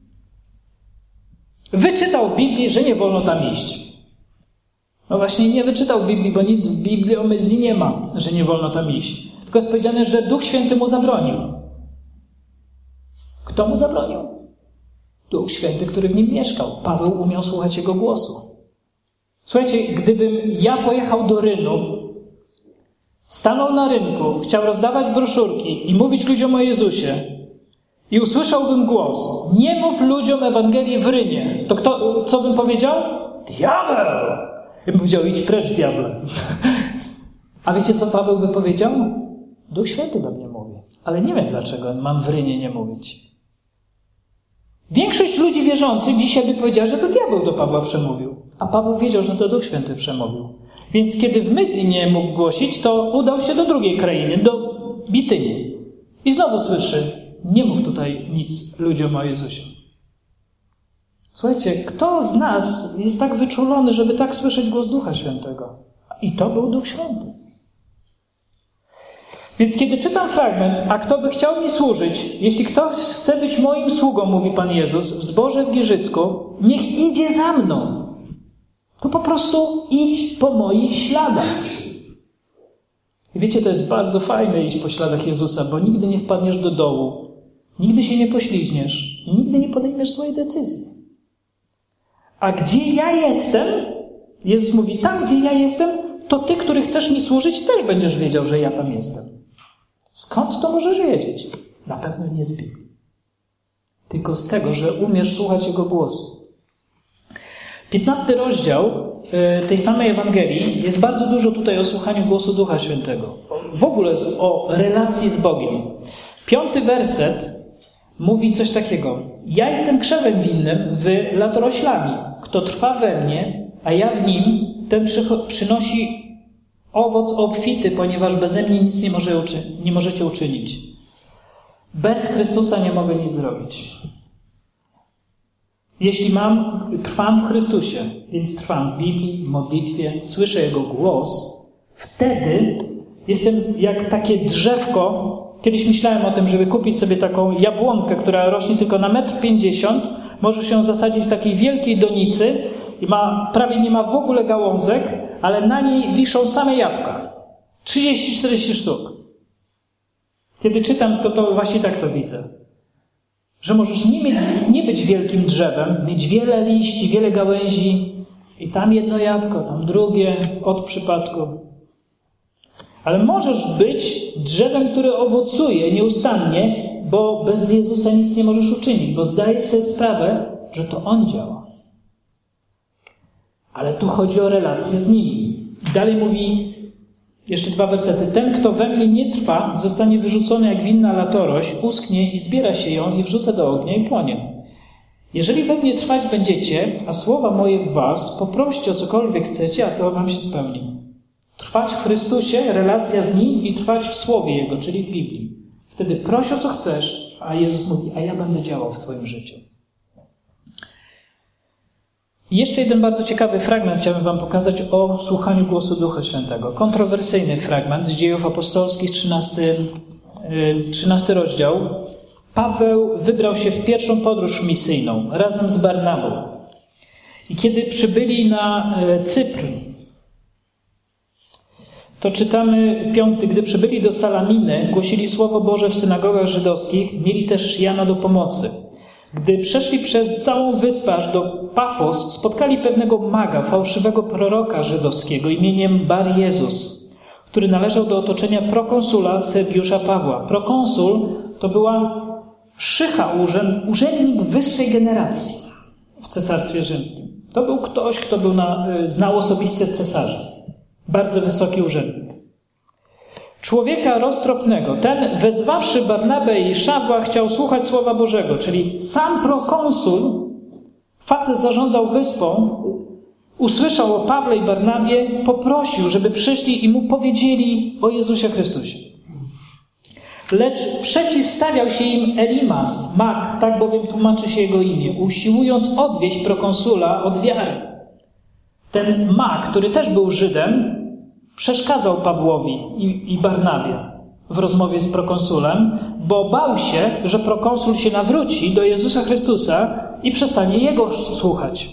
wyczytał w Biblii, że nie wolno tam iść. No właśnie nie wyczytał w Biblii, bo nic w Biblii o Myzji nie ma, że nie wolno tam iść. Tylko jest powiedziane, że Duch Święty mu zabronił. Kto mu zabronił? Duch Święty, który w nim mieszkał. Paweł umiał słuchać Jego głosu. Słuchajcie, gdybym ja pojechał do Rynu, stanął na rynku, chciał rozdawać broszurki i mówić ludziom o Jezusie i usłyszałbym głos: nie mów ludziom Ewangelii w Rymie, to kto, co bym powiedział? Diabeł! I bym powiedział: idź precz, diable. A wiecie, co Paweł by powiedział? Duch Święty do mnie mówi. Ale nie wiem, dlaczego mam w Rymie nie mówić. Większość ludzi wierzących dzisiaj by powiedziała, że to diabeł do Pawła przemówił. A Paweł wiedział, że to Duch Święty przemówił. Więc kiedy w Myzji nie mógł głosić, to udał się do drugiej krainy, do Bityni. I znowu słyszy: nie mów tutaj nic ludziom o Jezusie. Słuchajcie, kto z nas jest tak wyczulony, żeby tak słyszeć głos Ducha Świętego? I to był Duch Święty. Więc kiedy czytam fragment: a kto by chciał mi służyć, jeśli ktoś chce być moim sługą, mówi Pan Jezus, w zborze w Gierzycku, niech idzie za mną. To po prostu idź po moich śladach. I wiecie, to jest bardzo fajne iść po śladach Jezusa, bo nigdy nie wpadniesz do dołu, nigdy się nie pośliźniesz i nigdy nie podejmiesz swojej decyzji. A gdzie ja jestem, Jezus mówi, tam gdzie ja jestem, to ty, który chcesz mi służyć, też będziesz wiedział, że ja tam jestem. Skąd to możesz wiedzieć? Na pewno nie z Biblii. Tylko z tego, że umiesz słuchać Jego głosu. piętnasty rozdział tej samej Ewangelii jest bardzo dużo tutaj o słuchaniu głosu Ducha Świętego. W ogóle o relacji z Bogiem. Piąty werset mówi coś takiego: ja jestem krzewem winnym, wy latoroślami. Kto trwa we mnie, a ja w nim, ten przynosi owoc obfity, ponieważ beze mnie nic nie, może uczy- nie możecie uczynić. Bez Chrystusa nie mogę nic zrobić. Jeśli mam, trwam w Chrystusie, więc trwam w Biblii, w modlitwie, słyszę Jego głos, wtedy jestem jak takie drzewko. Kiedyś myślałem o tym, żeby kupić sobie taką jabłonkę, która rośnie tylko na metr pięćdziesiąt. Może się zasadzić w takiej wielkiej donicy i ma, prawie nie ma w ogóle gałązek, ale na niej wiszą same jabłka. trzydzieści czterdzieści sztuk. Kiedy czytam to, to właśnie tak to widzę. Że możesz nie, mieć, nie być wielkim drzewem, mieć wiele liści, wiele gałęzi i tam jedno jabłko, tam drugie, od przypadku. Ale możesz być drzewem, które owocuje nieustannie, bo bez Jezusa nic nie możesz uczynić, bo zdajesz sobie sprawę, że to On działa. Ale tu chodzi o relację z Nim. I dalej mówi, jeszcze dwa wersety. Ten, kto we mnie nie trwa, zostanie wyrzucony jak winna latorość, uschnie i zbiera się ją i wrzuca do ognia i płonie. Jeżeli we mnie trwać będziecie, a słowa moje w was, poproście o cokolwiek chcecie, a to wam się spełni. Trwać w Chrystusie, relacja z Nim i trwać w Słowie Jego, czyli w Biblii. Wtedy proś o co chcesz, a Jezus mówi, a ja będę działał w twoim życiu. I jeszcze jeden bardzo ciekawy fragment chciałbym wam pokazać o słuchaniu głosu Ducha Świętego. Kontrowersyjny fragment z Dziejów Apostolskich, trzynasty, trzynasty rozdział. Paweł wybrał się w pierwszą podróż misyjną razem z Barnabą. I kiedy przybyli na Cypr, to czytamy piąty, gdy przybyli do Salaminy, głosili Słowo Boże w synagogach żydowskich, mieli też Jana do pomocy. Gdy przeszli przez całą wyspę aż do Pafos, spotkali pewnego maga, fałszywego proroka żydowskiego imieniem Bar Jezus, który należał do otoczenia prokonsula Sergiusza Pawła. Prokonsul to była szycha, urzęd, urzędnik wyższej generacji w Cesarstwie Rzymskim. To był ktoś, kto był na, znał osobiście cesarza. Bardzo wysoki urzędnik. Człowieka roztropnego. Ten, wezwawszy Barnabę i Szawła, chciał słuchać Słowa Bożego, czyli sam prokonsul, facet zarządzał wyspą, usłyszał o Pawle i Barnabie, poprosił, żeby przyszli i mu powiedzieli o Jezusie Chrystusie. Lecz przeciwstawiał się im Elimas, mag, tak bowiem tłumaczy się jego imię, usiłując odwieść prokonsula od wiary. Ten mag, który też był Żydem, przeszkadzał Pawłowi i, i Barnabie w rozmowie z prokonsulem, bo bał się, że prokonsul się nawróci do Jezusa Chrystusa i przestanie Jego słuchać.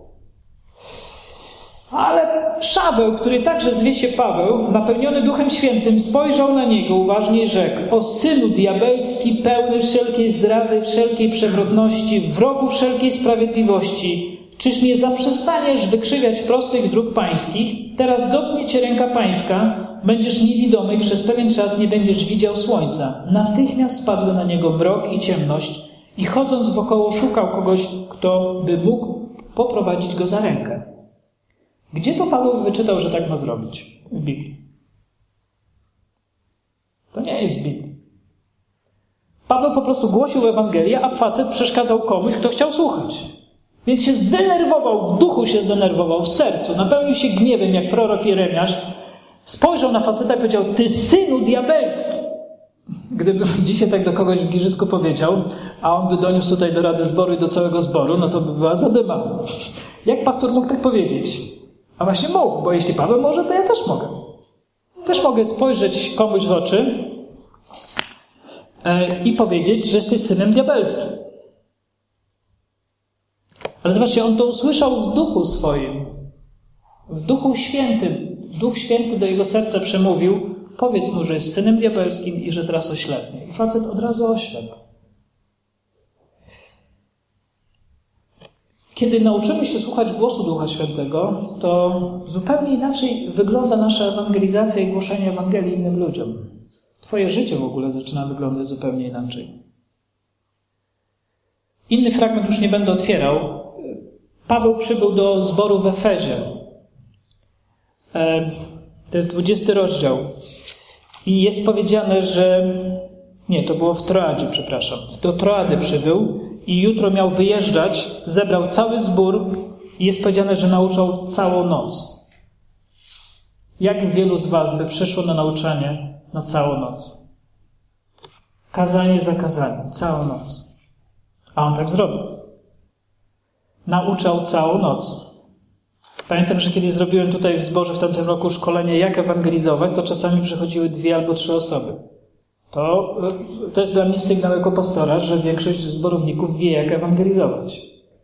Ale Szaweł, który także zwie się Paweł, napełniony Duchem Świętym, spojrzał na niego uważnie i rzekł: o synu diabelski, pełny wszelkiej zdrady, wszelkiej przewrotności, wrogu wszelkiej sprawiedliwości, czyż nie zaprzestaniesz wykrzywiać prostych dróg pańskich? Teraz dotknie cię ręka pańska, będziesz niewidomy i przez pewien czas nie będziesz widział słońca. Natychmiast spadły na niego mrok i ciemność i chodząc wokoło szukał kogoś, kto by mógł poprowadzić go za rękę. Gdzie to Paweł wyczytał, że tak ma zrobić w Biblii? To nie jest Biblia. Paweł po prostu głosił Ewangelię, a facet przeszkadzał komuś, kto chciał słuchać. Więc się zdenerwował, w duchu się zdenerwował, w sercu, napełnił się gniewem, jak prorok Jeremiasz. Spojrzał na faceta i powiedział: ty synu diabelski. Gdyby dzisiaj tak do kogoś w Giżycku powiedział, a on by doniósł tutaj do Rady Zboru i do całego zboru, no to by była zadyma. Jak pastor mógł tak powiedzieć? A właśnie mógł, bo jeśli Paweł może, to ja też mogę. Też mogę spojrzeć komuś w oczy i powiedzieć, że jesteś synem diabelskim. Ale zobaczcie, on to usłyszał w duchu swoim. W duchu świętym. Duch Święty do jego serca przemówił: powiedz mu, że jest synem diabelskim i że teraz oślepnie. I facet od razu oślepł. Kiedy nauczymy się słuchać głosu Ducha Świętego, to zupełnie inaczej wygląda nasza ewangelizacja i głoszenie Ewangelii innym ludziom. Twoje życie w ogóle zaczyna wyglądać zupełnie inaczej. Inny fragment już nie będę otwierał. Paweł przybył do zboru w Efezie. To jest dwudziesty rozdział. I jest powiedziane, że... Nie, to było w Troadzie, przepraszam. Do Troady przybył i jutro miał wyjeżdżać. Zebrał cały zbór i jest powiedziane, że nauczał całą noc. Jak wielu z was by przyszło na nauczanie na całą noc? Kazanie za kazaniem, całą noc. A on tak zrobił. Nauczał całą noc. Pamiętam, że kiedy zrobiłem tutaj w zborze w tamtym roku szkolenie, jak ewangelizować, to czasami przychodziły dwie albo trzy osoby. To, to jest dla mnie sygnał jako pastora, że większość zborowników wie, jak ewangelizować.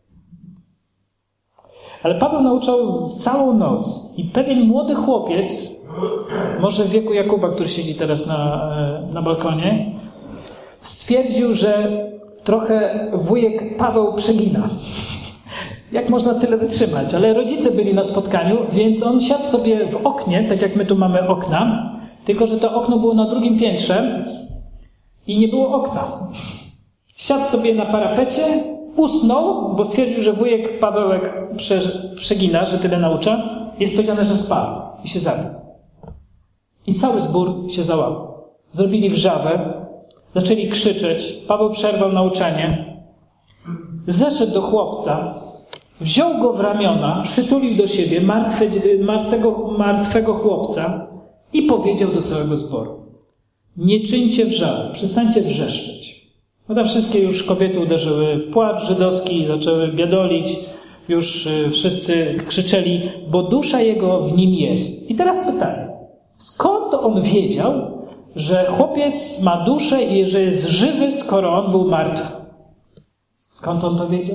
Ale Paweł nauczał całą noc i pewien młody chłopiec, może w wieku Jakuba, który siedzi teraz na, na balkonie, stwierdził, że trochę wujek Paweł przegina. Jak można tyle wytrzymać? Ale rodzice byli na spotkaniu, więc on siadł sobie w oknie, tak jak my tu mamy okna, tylko że to okno było na drugim piętrze i nie było okna. Siadł sobie na parapecie, usnął, bo stwierdził, że wujek Pawełek prze, przegina, że tyle naucza. Jest powiedziane, że spał i się zabił. I cały zbór się załamał. Zrobili wrzawę, zaczęli krzyczeć. Paweł przerwał nauczanie. Zeszedł do chłopca, wziął go w ramiona, przytulił do siebie martwe, martwego, martwego chłopca i powiedział do całego zboru: nie czyńcie wrzawy, przestańcie wrzeszczeć. No tam wszystkie już kobiety uderzyły w płacz żydowski, zaczęły biadolić, już wszyscy krzyczeli, bo dusza jego w nim jest. I teraz pytanie, skąd on wiedział, że chłopiec ma duszę i że jest żywy, skoro on był martwy? Skąd on to wiedział?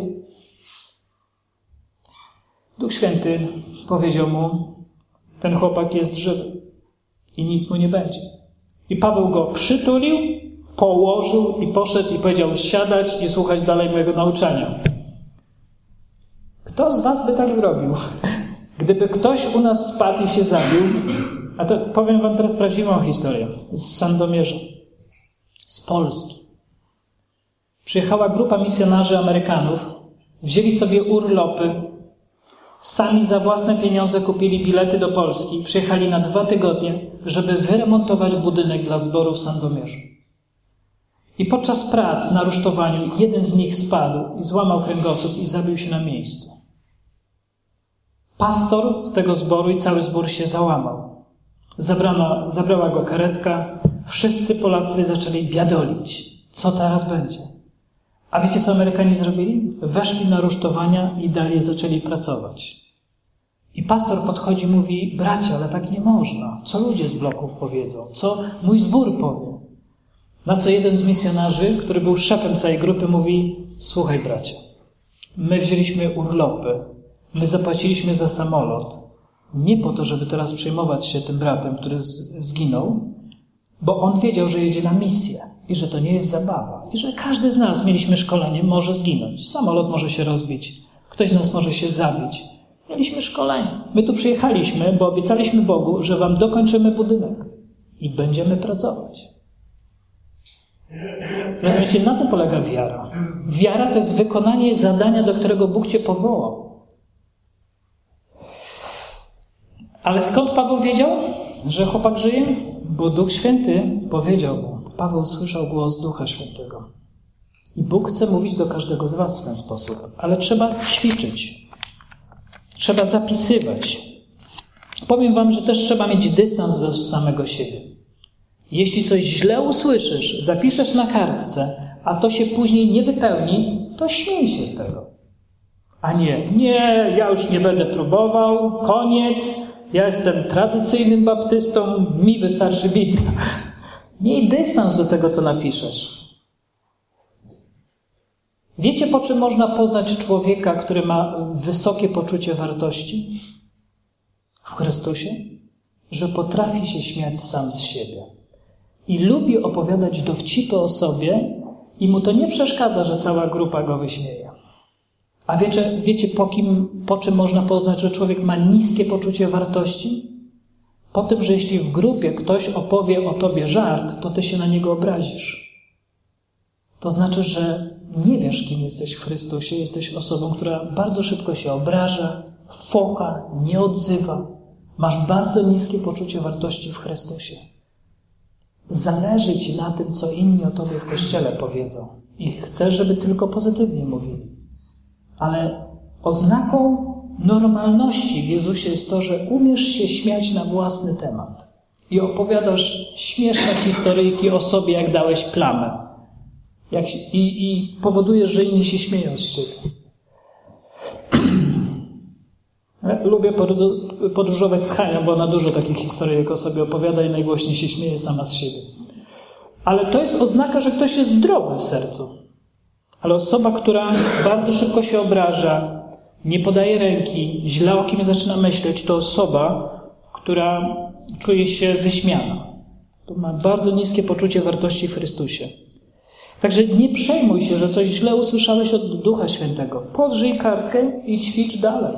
Duch Święty powiedział mu: ten chłopak jest żywy i nic mu nie będzie. I Paweł go przytulił, położył i poszedł i powiedział: siadać i słuchać dalej mojego nauczania. Kto z was by tak zrobił? Gdyby ktoś u nas spadł i się zabił, a to powiem wam teraz prawdziwą historię z Sandomierza, z Polski. Przyjechała grupa misjonarzy Amerykanów, wzięli sobie urlopy, sami za własne pieniądze kupili bilety do Polski, przyjechali na dwa tygodnie, żeby wyremontować budynek dla zboru w Sandomierzu. I podczas prac na rusztowaniu jeden z nich spadł i złamał kręgosłup i zabił się na miejscu. Pastor tego zboru i cały zbór się załamał. Zabrano, zabrała go karetka, wszyscy Polacy zaczęli biadolić. Co teraz będzie? A wiecie, co Amerykanie zrobili? Weszli na rusztowania i dalej zaczęli pracować. I pastor podchodzi i mówi: bracia, ale tak nie można. Co ludzie z bloków powiedzą? Co mój zbór powie? Na co jeden z misjonarzy, który był szefem całej grupy, mówi: słuchaj, bracia, my wzięliśmy urlopy, my zapłaciliśmy za samolot, nie po to, żeby teraz przejmować się tym bratem, który zginął, bo on wiedział, że jedzie na misję i że to nie jest zabawa i że każdy z nas, mieliśmy szkolenie, może zginąć. Samolot może się rozbić, ktoś z nas może się zabić Mieliśmy szkolenie. My tu przyjechaliśmy, bo obiecaliśmy Bogu, że wam dokończymy budynek i będziemy pracować. Rozumiecie, na tym polega wiara. Wiara to jest wykonanie zadania, do którego Bóg cię powołał. Ale skąd Paweł wiedział, że chłopak żyje? Bo Duch Święty powiedział mu. Paweł słyszał głos Ducha Świętego. I Bóg chce mówić do każdego z was w ten sposób. Ale trzeba ćwiczyć. Trzeba zapisywać. Powiem wam, że też trzeba mieć dystans do samego siebie. Jeśli coś źle usłyszysz, zapiszesz na kartce, a to się później nie wypełni, to śmiej się z tego. A nie, nie, ja już nie będę próbował, koniec, ja jestem tradycyjnym baptystą, mi wystarczy Biblia. Miej dystans do tego, co napiszesz. Wiecie, po czym można poznać człowieka, który ma wysokie poczucie wartości w Chrystusie? Że potrafi się śmiać sam z siebie. I lubi opowiadać dowcipy o sobie i mu to nie przeszkadza, że cała grupa go wyśmieje. A wiecie, wiecie po, kim, po czym można poznać, że człowiek ma niskie poczucie wartości? Po tym, że jeśli w grupie ktoś opowie o tobie żart, to ty się na niego obrazisz. To znaczy, że nie wiesz, kim jesteś w Chrystusie. Jesteś osobą, która bardzo szybko się obraża, focha, nie odzywa. Masz bardzo niskie poczucie wartości w Chrystusie. Zależy ci na tym, co inni o tobie w Kościele powiedzą. I chcesz, żeby tylko pozytywnie mówili. Ale oznaką normalności w Jezusie jest to, że umiesz się śmiać na własny temat. I opowiadasz śmieszne historyjki o sobie, jak dałeś plamę. Jak się, i, I powodujesz, że inni się śmieją z siebie. Lubię podróżować z Hanią, bo ona dużo takich historyjek o sobie opowiada i najgłośniej się śmieje sama z siebie. Ale to jest oznaka, że ktoś jest zdrowy w sercu. Ale osoba, która bardzo szybko się obraża, nie podaje ręki, źle o kim zaczyna myśleć, to osoba, która czuje się wyśmiana. To ma bardzo niskie poczucie wartości w Chrystusie. Także nie przejmuj się, że coś źle usłyszałeś od Ducha Świętego. Podrzyj kartkę i ćwicz dalej.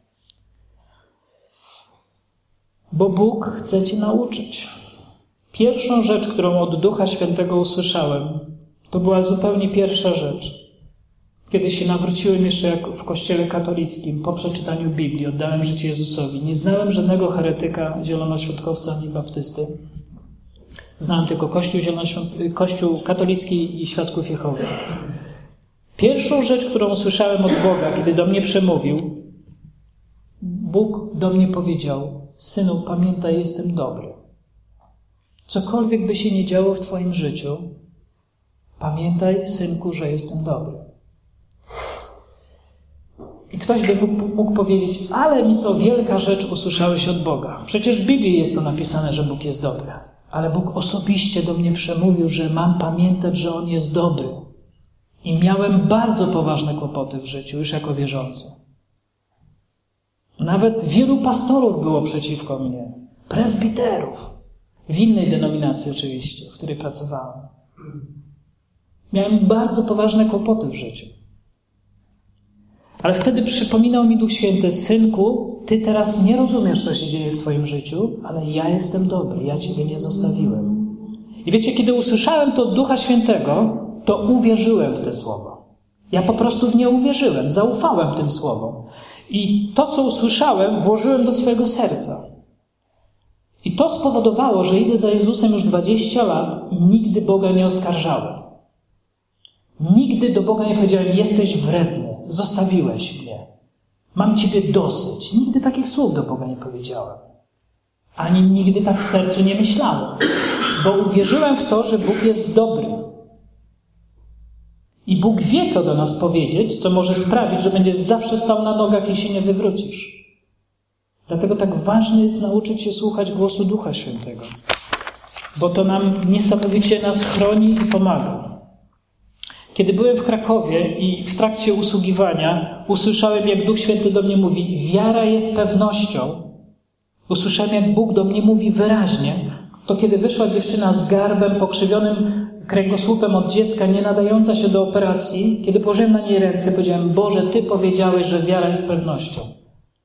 Bo Bóg chce cię nauczyć. Pierwszą rzecz, którą od Ducha Świętego usłyszałem, to była zupełnie pierwsza rzecz. Kiedy się nawróciłem jeszcze jak w kościele katolickim, po przeczytaniu Biblii, oddałem życie Jezusowi. Nie znałem żadnego heretyka, zielonoświątkowca ani baptysty. Znałem tylko Kościół, Kościół katolicki i Świadków Jehowy. Pierwszą rzecz, którą usłyszałem od Boga, kiedy do mnie przemówił, Bóg do mnie powiedział: synu, pamiętaj, jestem dobry. Cokolwiek by się nie działo w twoim życiu, pamiętaj, synku, że jestem dobry. I ktoś by mógł powiedzieć: ale mi to wielka rzecz usłyszałeś od Boga. Przecież w Biblii jest to napisane, że Bóg jest dobry. Ale Bóg osobiście do mnie przemówił, że mam pamiętać, że On jest dobry. I miałem bardzo poważne kłopoty w życiu, już jako wierzący. Nawet wielu pastorów było przeciwko mnie. Prezbiterów. W innej denominacji oczywiście, w której pracowałem. Miałem bardzo poważne kłopoty w życiu. Ale wtedy przypominał mi Duch Święty: synku, ty teraz nie rozumiesz, co się dzieje w twoim życiu, ale ja jestem dobry, ja ciebie nie zostawiłem. I wiecie, kiedy usłyszałem to od Ducha Świętego, to uwierzyłem w te słowa. Ja po prostu w nie uwierzyłem, zaufałem tym słowom. I to, co usłyszałem, włożyłem do swojego serca. I to spowodowało, że idę za Jezusem już dwadzieścia lat i nigdy Boga nie oskarżałem. Nigdy do Boga nie powiedziałem: jesteś wredny, zostawiłeś mnie, mam ciebie dosyć. Nigdy takich słów do Boga nie powiedziałem. Ani nigdy tak w sercu nie myślałem. Bo uwierzyłem w to, że Bóg jest dobry. I Bóg wie, co do nas powiedzieć, co może sprawić, że będziesz zawsze stał na nogach i się nie wywrócisz. Dlatego tak ważne jest nauczyć się słuchać głosu Ducha Świętego. Bo to nam niesamowicie nas chroni i pomaga. Kiedy byłem w Krakowie i w trakcie usługiwania usłyszałem, jak Duch Święty do mnie mówi: wiara jest pewnością. Usłyszałem, jak Bóg do mnie mówi wyraźnie. To kiedy wyszła dziewczyna z garbem, pokrzywionym kręgosłupem od dziecka, nie nadająca się do operacji, kiedy położyłem na niej ręce, powiedziałem: Boże, Ty powiedziałeś, że wiara jest pewnością.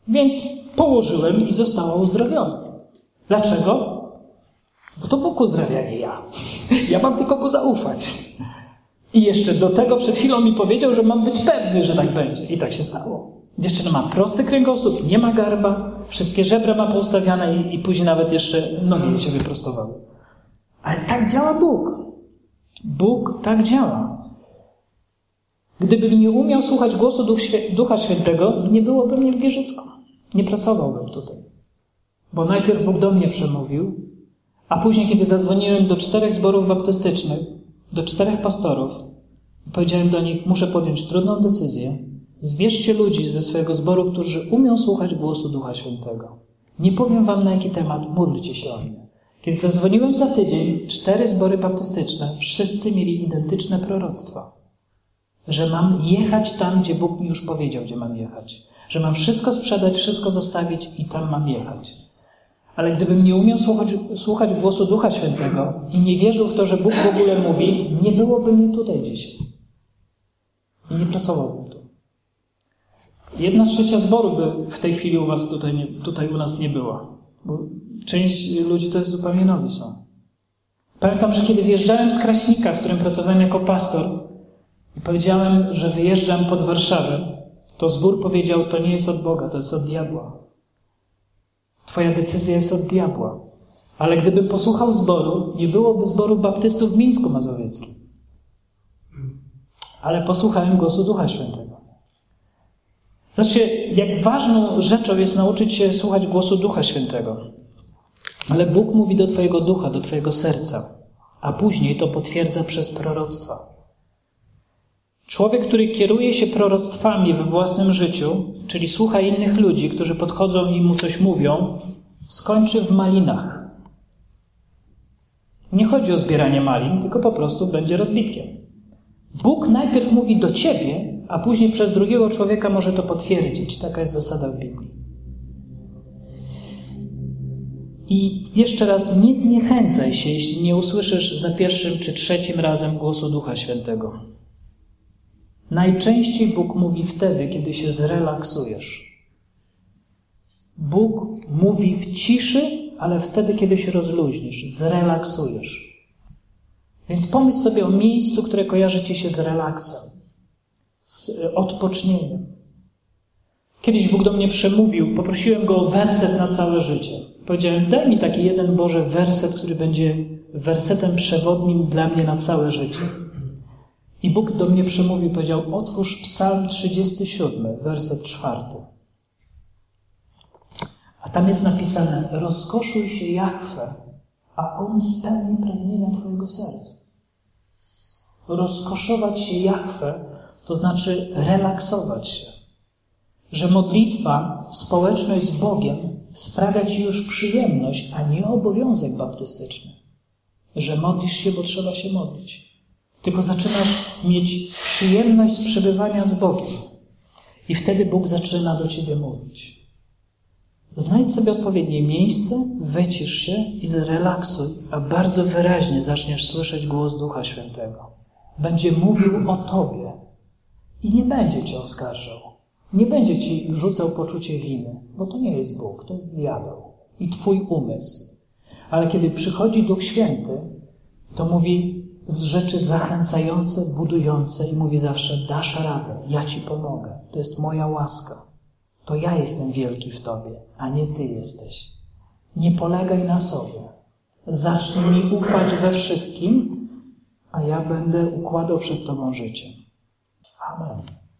Więc położyłem i została uzdrowiona. Dlaczego? Bo to Bóg uzdrawia, nie ja. Ja mam tylko Mu zaufać. I jeszcze do tego przed chwilą mi powiedział, że mam być pewny, że tak będzie. I tak się stało. Dziewczyna ma prosty kręgosłup, nie ma garba, wszystkie żebra ma poustawiane i, i później nawet jeszcze nogi jej się wyprostowały. Ale tak działa Bóg. Bóg tak działa. Gdybym nie umiał słuchać głosu Duch Świe- Ducha Świętego, nie byłoby mnie w Gierzycku. Nie pracowałbym tutaj. Bo najpierw Bóg do mnie przemówił, a później, kiedy zadzwoniłem do czterech zborów baptystycznych, do czterech pastorów, powiedziałem do nich, muszę podjąć trudną decyzję. Zbierzcie ludzi ze swojego zboru, którzy umią słuchać głosu Ducha Świętego. Nie powiem wam na jaki temat, módlcie się o mnie. Kiedy zadzwoniłem za tydzień, cztery zbory baptystyczne, wszyscy mieli identyczne proroctwa. Że mam jechać tam, gdzie Bóg mi już powiedział, gdzie mam jechać. Że mam wszystko sprzedać, wszystko zostawić i tam mam jechać. Ale gdybym nie umiał słuchać, słuchać głosu Ducha Świętego i nie wierzył w to, że Bóg w ogóle mówi, nie byłoby mnie tutaj dzisiaj. I nie pracowałbym tu. Jedna trzecia zboru by w tej chwili u was tutaj, nie, tutaj u nas nie była. Bo część ludzi to jest zupełnie nowi są. Pamiętam, że kiedy wyjeżdżałem z Kraśnika, w którym pracowałem jako pastor i powiedziałem, że wyjeżdżam pod Warszawę, to zbór powiedział, to nie jest od Boga, to jest od diabła. Twoja decyzja jest od diabła. Ale gdybym posłuchał zboru, nie byłoby zboru baptystów w Mińsku Mazowieckim. Ale posłuchałem głosu Ducha Świętego. Zobaczcie, jak ważną rzeczą jest nauczyć się słuchać głosu Ducha Świętego. Ale Bóg mówi do twojego ducha, do twojego serca, a później to potwierdza przez proroctwa. Człowiek, który kieruje się proroctwami we własnym życiu, czyli słucha innych ludzi, którzy podchodzą i mu coś mówią, skończy w malinach. Nie chodzi o zbieranie malin, tylko po prostu będzie rozbitkiem. Bóg najpierw mówi do ciebie, a później przez drugiego człowieka może to potwierdzić. Taka jest zasada w Biblii. I jeszcze raz, nie zniechęcaj się, jeśli nie usłyszysz za pierwszym czy trzecim razem głosu Ducha Świętego. Najczęściej Bóg mówi wtedy, kiedy się zrelaksujesz. Bóg mówi w ciszy, ale wtedy, kiedy się rozluźnisz, zrelaksujesz. Więc pomyśl sobie o miejscu, które kojarzy ci się z relaksem, z odpocznieniem. Kiedyś Bóg do mnie przemówił, poprosiłem Go o werset na całe życie. Powiedziałem, daj mi taki jeden, Boże, werset, który będzie wersetem przewodnim dla mnie na całe życie. I Bóg do mnie przemówił, powiedział, otwórz Psalm trzydziesty siódmy, werset czwarty. A tam jest napisane, rozkoszuj się Jahwe, a On spełni pragnienia twojego serca. Rozkoszować się Jahwe to znaczy relaksować się. Że modlitwa, społeczność z Bogiem sprawia ci już przyjemność, a nie obowiązek baptystyczny. Że modlisz się, bo trzeba się modlić. Tylko zaczynasz mieć przyjemność z przebywania z Bogiem. I wtedy Bóg zaczyna do ciebie mówić. Znajdź sobie odpowiednie miejsce, wycisz się i zrelaksuj, a bardzo wyraźnie zaczniesz słyszeć głos Ducha Świętego. Będzie mówił o tobie i nie będzie cię oskarżał. Nie będzie ci rzucał poczucie winy, bo to nie jest Bóg, to jest diabeł i twój umysł. Ale kiedy przychodzi Duch Święty, to mówi z rzeczy zachęcające, budujące i mówi zawsze, dasz radę, ja ci pomogę, to jest moja łaska. To ja jestem wielki w tobie, a nie ty jesteś. Nie polegaj na sobie. Zacznij mi ufać we wszystkim, a ja będę układał przed tobą życie. Amen.